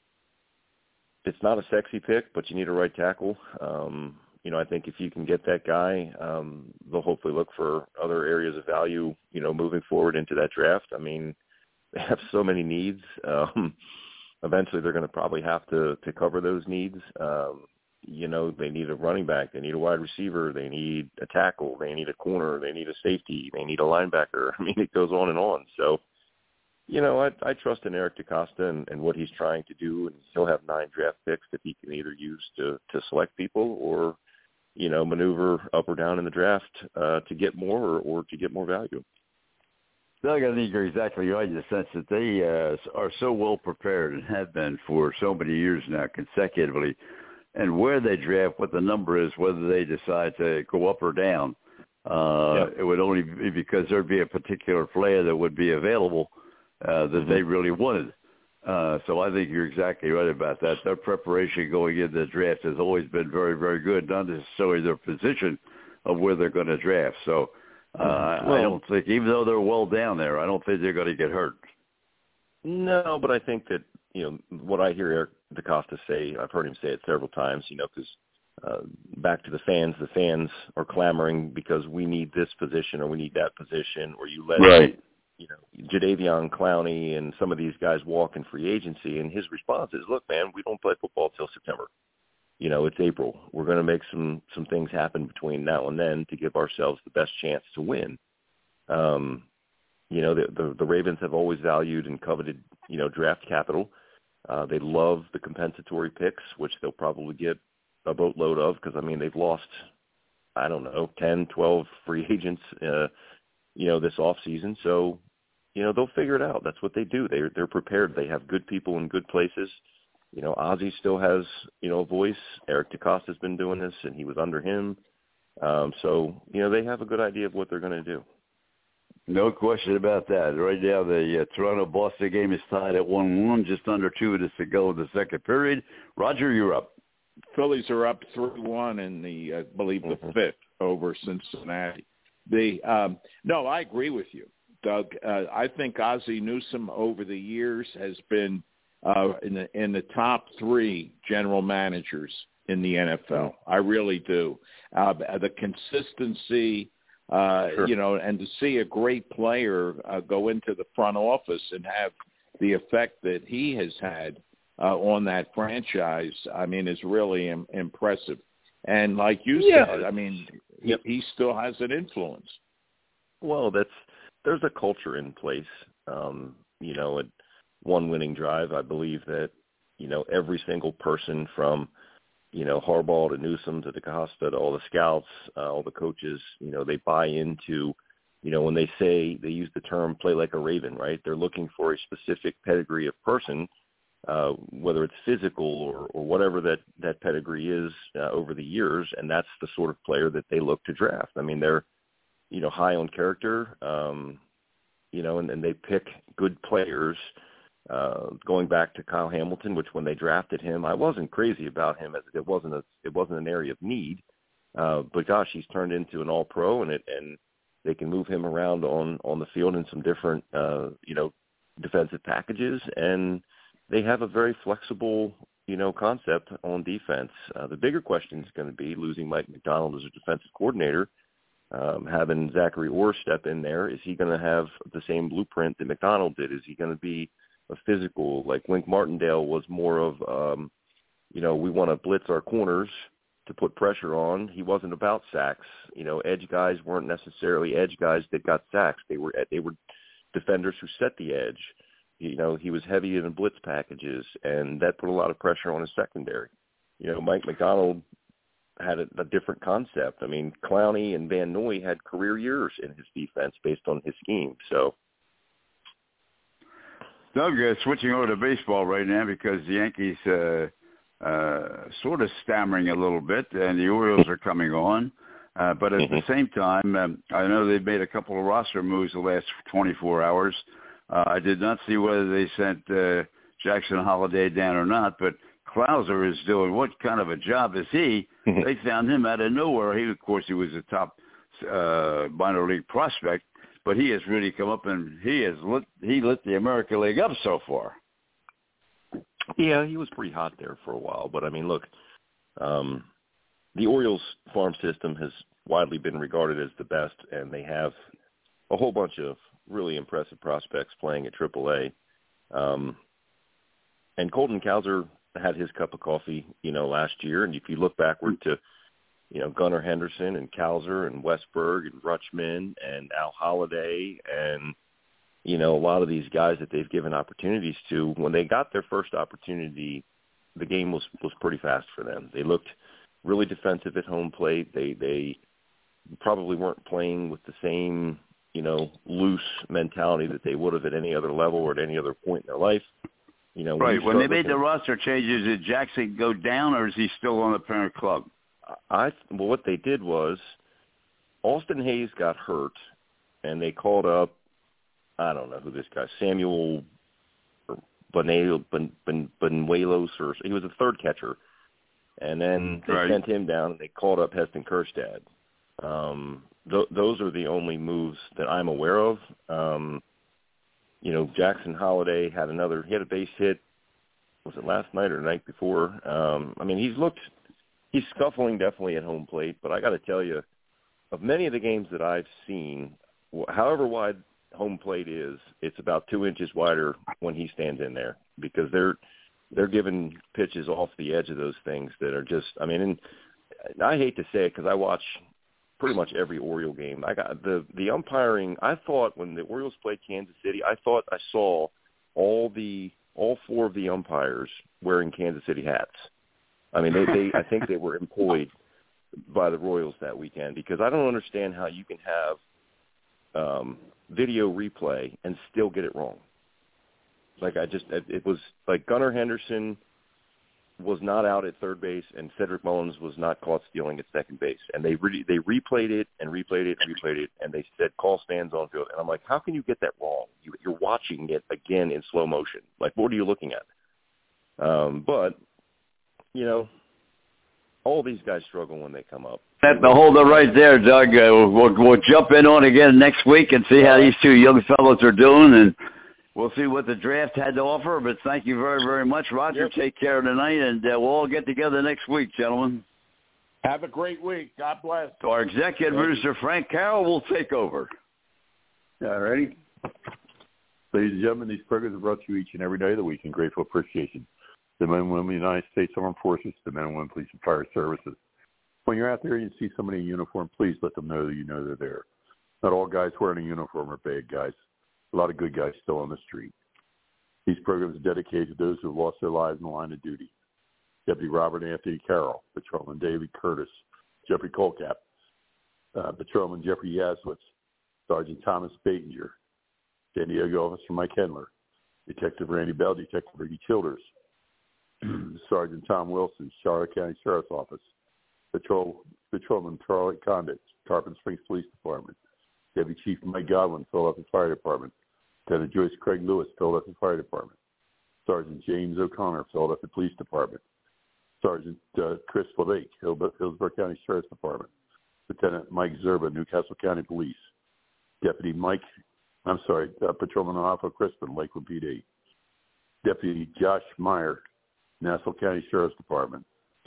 it's not a sexy pick, but you need a right tackle. Um, you know, I think if you can get that guy, um, they'll hopefully look for other areas of value, you know, moving forward into that draft. I mean, they have so many needs. Um, eventually they're going to probably have to, to cover those needs. Um, you know, they need a running back. They need a wide receiver. They need a tackle. They need a corner. They need a safety. They need a linebacker. I mean, it goes on and on. So, you know, I, I trust in Eric DeCosta and, and what he's trying to do, and he'll have nine draft picks that he can either use to, to select people or, you know, maneuver up or down in the draft uh, to get more or, or to get more value. Doug, I think you're exactly right in the sense that they uh, are so well prepared and have been for so many years now consecutively, and where they draft, what the number is, whether they decide to go up or down, uh, yep. it would only be because there'd be a particular player that would be available uh, that mm-hmm. they really wanted. Uh, so I think you're exactly right about that. Their preparation going into the draft has always been very, very good, not necessarily their position of where they're going to draft. So uh, well, I don't think, even though they're well down there, I don't think they're going to get hurt. No, but I think that, you know, what I hear Eric DeCosta say, I've heard him say it several times, you know, because uh, back to the fans, the fans are clamoring because we need this position or we need that position, or you let right. you know, Jadeveon Clowney and some of these guys walk in free agency, and his response is, look, man, we don't play football till September. You know, it's April. We're going to make some, some things happen between now and then to give ourselves the best chance to win. Um, you know, the, the, the Ravens have always valued and coveted, you know, draft capital. Uh, they love the compensatory picks, which they'll probably get a boatload of because, I mean, they've lost, I don't know, ten, twelve free agents, uh, you know, this offseason. So, you know, they'll figure it out. That's what they do. They're, they're prepared. They have good people in good places. You know, Ozzie still has, you know, a voice. Eric DeCosta's been doing this, and he was under him. Um, so, you know, they have a good idea of what they're going to do. No question about that. Right now, the uh, Toronto-Boston game is tied at one one, just under two minutes to go in the second period. Roger, you're up. Phillies are up three one in the, I believe, the mm-hmm. fifth over Cincinnati. The um, no, I agree with you, Doug. Uh, I think Ozzie Newsome over the years has been uh, in the in the top three general managers in the N F L. I really do. Uh, the consistency, uh, sure. you know, and to see a great player uh, go into the front office and have the effect that he has had uh, on that franchise, I mean, is really im- impressive. And like you yeah. said, I mean, he, yep. he still has an influence. Well, that's there's a culture in place. Um, you know, at one winning drive, I believe that, you know, every single person from, you know, Harbaugh to Newsome to DeCosta to all the scouts, uh, all the coaches, you know, they buy into, you know, when they say, they use the term play like a Raven, right? They're looking for a specific pedigree of person, uh, whether it's physical or, or whatever that, that pedigree is uh, over the years, and that's the sort of player that they look to draft. I mean, they're, you know, high on character, um, you know, and, and they pick good players. Uh, going back to Kyle Hamilton, which when they drafted him, I wasn't crazy about him as it wasn't a, it wasn't an area of need. Uh, but gosh, he's turned into an all-pro, and it and they can move him around on, on the field in some different, uh, you know, defensive packages, and they have a very flexible, you know, concept on defense. Uh, the bigger question is going to be losing Mike Macdonald as a defensive coordinator. Um, having Zachary Orr step in there, is he going to have the same blueprint that Macdonald did? Is he going to be a physical, like Wink Martindale was more of, um, you know, we want to blitz our corners to put pressure on. He wasn't about sacks. You know, edge guys weren't necessarily edge guys that got sacks. They were they were defenders who set the edge. You know, he was heavy in blitz packages, and that put a lot of pressure on his secondary. You know, Mike Macdonald had a, a different concept. I mean, Clowney and Van Noy had career years in his defense based on his scheme. So, Doug, uh, switching over to baseball right now because the Yankees uh, uh, sort of stammering a little bit, and the Orioles are coming on. Uh, but at mm-hmm. the same time, um, I know they've made a couple of roster moves the last twenty-four hours. Uh, I did not see whether they sent uh, Jackson Holiday down or not, but Klauser is doing what kind of a job is he? Mm-hmm. They found him out of nowhere. He, of course, he was a top uh, minor league prospect, but he has really come up and he has lit, he lit the American League up so far. Yeah, he was pretty hot there for a while, but I mean, look, um, the Orioles farm system has widely been regarded as the best, and they have a whole bunch of really impressive prospects playing at triple A. Um, and Colton Cowser had his cup of coffee, you know, last year. And if you look backward to, you know, Gunnar Henderson and Cowser and Westberg and Rutschman and Al Holliday and, you know, a lot of these guys that they've given opportunities to, when they got their first opportunity, the game was, was pretty fast for them. They looked really defensive at home plate. They, they probably weren't playing with the same, you know, loose mentality that they would have at any other level or at any other point in their life. You know, right. When they made looking, the roster changes, did Jackson go down, or is he still on the parent club? I well, what they did was Austin Hayes got hurt, and they called up, I don't know who this guy, Samuel Benuelos, or he was a third catcher, and then they right. sent him down, and they called up Heston Kjerstad. Um, th- those are the only moves that I'm aware of. Um, you know, Jackson Holiday had another, he had a base hit, was it last night or the night before? Um, I mean, he's looked, he's scuffling definitely at home plate, but I got to tell you, of many of the games that I've seen, however wide home plate is, it's about two inches wider when he stands in there, because they're, they're giving pitches off the edge of those things that are just, I mean, and I hate to say it because I watch pretty much every Oriole game. I got the the umpiring. I thought when the Orioles played Kansas City, I thought I saw all the all four of the umpires wearing Kansas City hats. I mean, they, they I think they were employed by the Royals that weekend, because I don't understand how you can have um, video replay and still get it wrong. Like I just, it, it was like Gunnar Henderson was not out at third base, and Cedric Mullins was not caught stealing at second base. And they re- they replayed it and replayed it and replayed it, and they said call stands on field. And I'm like, how can you get that wrong? You, you're watching it again in slow motion. Like, what are you looking at? Um, but, you know, all these guys struggle when they come up. That the holder right there, Doug. Uh, we'll, we'll jump in on again next week and see how these two young fellows are doing, and we'll see what the draft had to offer. But thank you very, very much, Roger. Yep. Take care tonight, and uh, we'll all get together next week, gentlemen. Have a great week. God bless. So our executive producer, Frank Carroll, will take over. All righty. Ladies and gentlemen, these programs are brought to you each and every day of the week in grateful appreciation. The men and women of the United States Armed Forces, the men and women police and fire services. When you're out there and you see somebody in uniform, please let them know that you know they're there. Not all guys wearing a uniform are bad guys. A lot of good guys still on the street. These programs are dedicated to those who have lost their lives in the line of duty. Deputy Robert Anthony Carroll, Patrolman David Curtis, Jeffrey Colcap, uh, Patrolman Jeffrey Yazwitz, Sergeant Thomas Batinger, San Diego Officer Mike Hendler, Detective Randy Bell, Detective Ricky Childers, Sergeant Tom Wilson, Charlotte County Sheriff's Office, Patrol Patrolman Charlie Condit, Tarpon Springs Police Department, Deputy Chief Mike Godwin, Philadelphia Fire Department, Lieutenant Joyce Craig Lewis, Philadelphia Fire Department, Sergeant James O'Connor, Philadelphia Police Department, Sergeant uh, Chris LeBake, Hillsborough County Sheriff's Department, Lieutenant Mike Zerba, Newcastle County Police, Deputy Mike, I'm sorry, uh, Patrolman Alpha Crispin, Lakewood P D, Deputy Josh Meyer, Nassau County Sheriff's Department,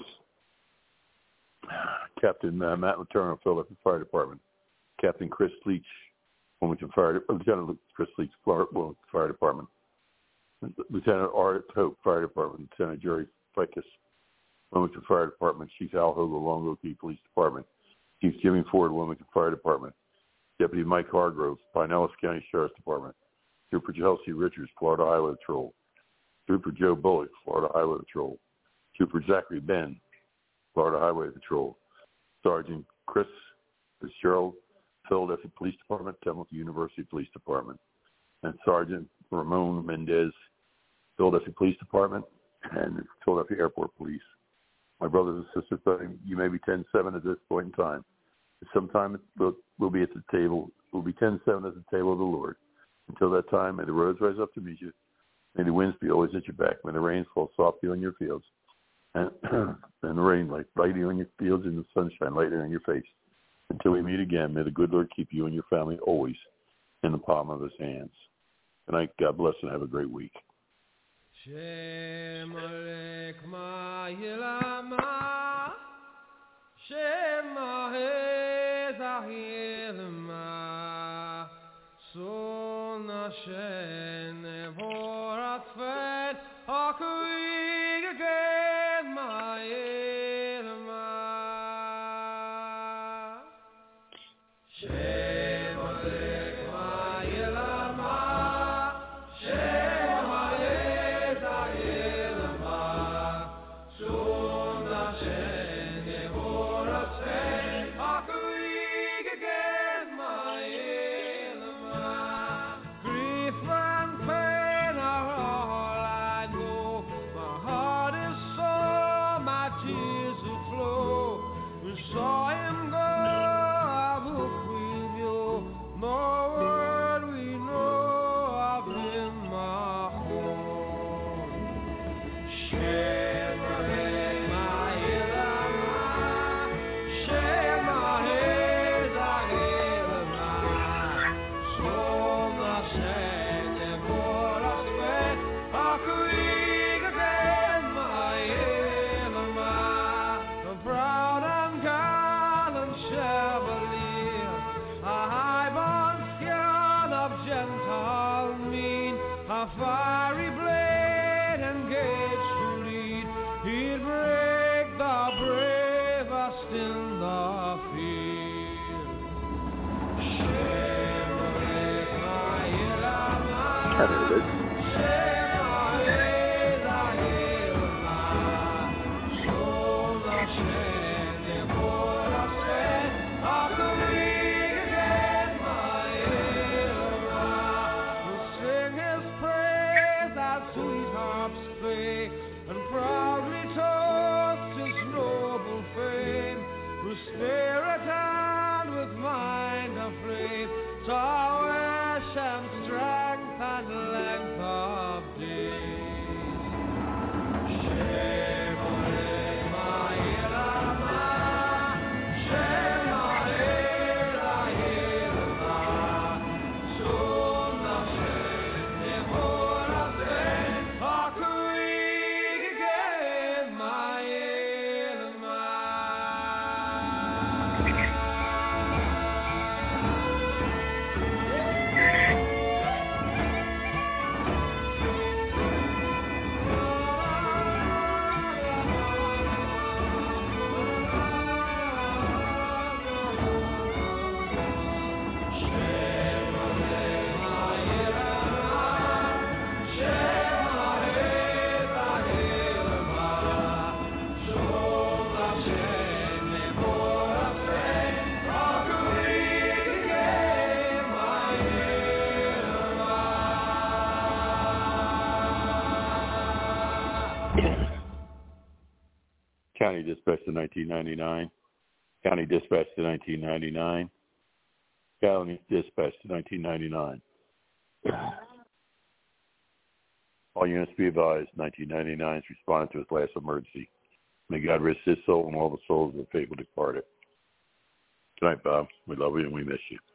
Captain uh, Matt Letourneau, Philadelphia Fire Department, Captain Chris Leach, Wilmington Fire, Lieutenant Chris Leach, Wilmington Fire Department, Lieutenant Art Hope, Fire Department, Lieutenant Jerry Ficus, Wilmington Fire Department, Chief Al Hogle, Long Oak Police Department, Chief Jimmy Ford, Wilmington Fire Department, Deputy Mike Hargrove, Pinellas County Sheriff's Department, Trooper Chelsea Richards, Florida Highway Patrol, Trooper Joe Bullock, Florida Highway Patrol, Trooper Zachary Ben, Florida Highway Patrol, Sergeant Chris Fitzgerald, Philadelphia Police Department, Temple University Police Department, and Sergeant Ramon Mendez, Philadelphia Police Department, and Philadelphia Airport Police. My brothers and sisters, you may be ten seven at this point in time. Sometime we'll, we'll be at the table. We'll be ten seven at the table of the Lord. Until that time, may the roads rise up to meet you. May the winds be always at your back. May the rain fall softly on your fields. And, and the rain light brightly on your fields and the sunshine lightly on your face. Until we meet again, may the good Lord keep you and your family always in the palm of his hands. Good night. God bless and have a great week. Shem Alek Ma'ilama, Shem Ahezahilma, Son Hashem Nevorat Fen, Akuig Aged Ma'ilma, Shem Alek Ma'ilama, Shem County Dispatch to nineteen ninety-nine. County Dispatch to nineteen ninety-nine. County Dispatch to nineteen ninety-nine. All units be advised, nineteen ninety-nine is responding to its last emergency. May God rest his soul and all the souls of the faithful departed. Good night, Bob. We love you and we miss you.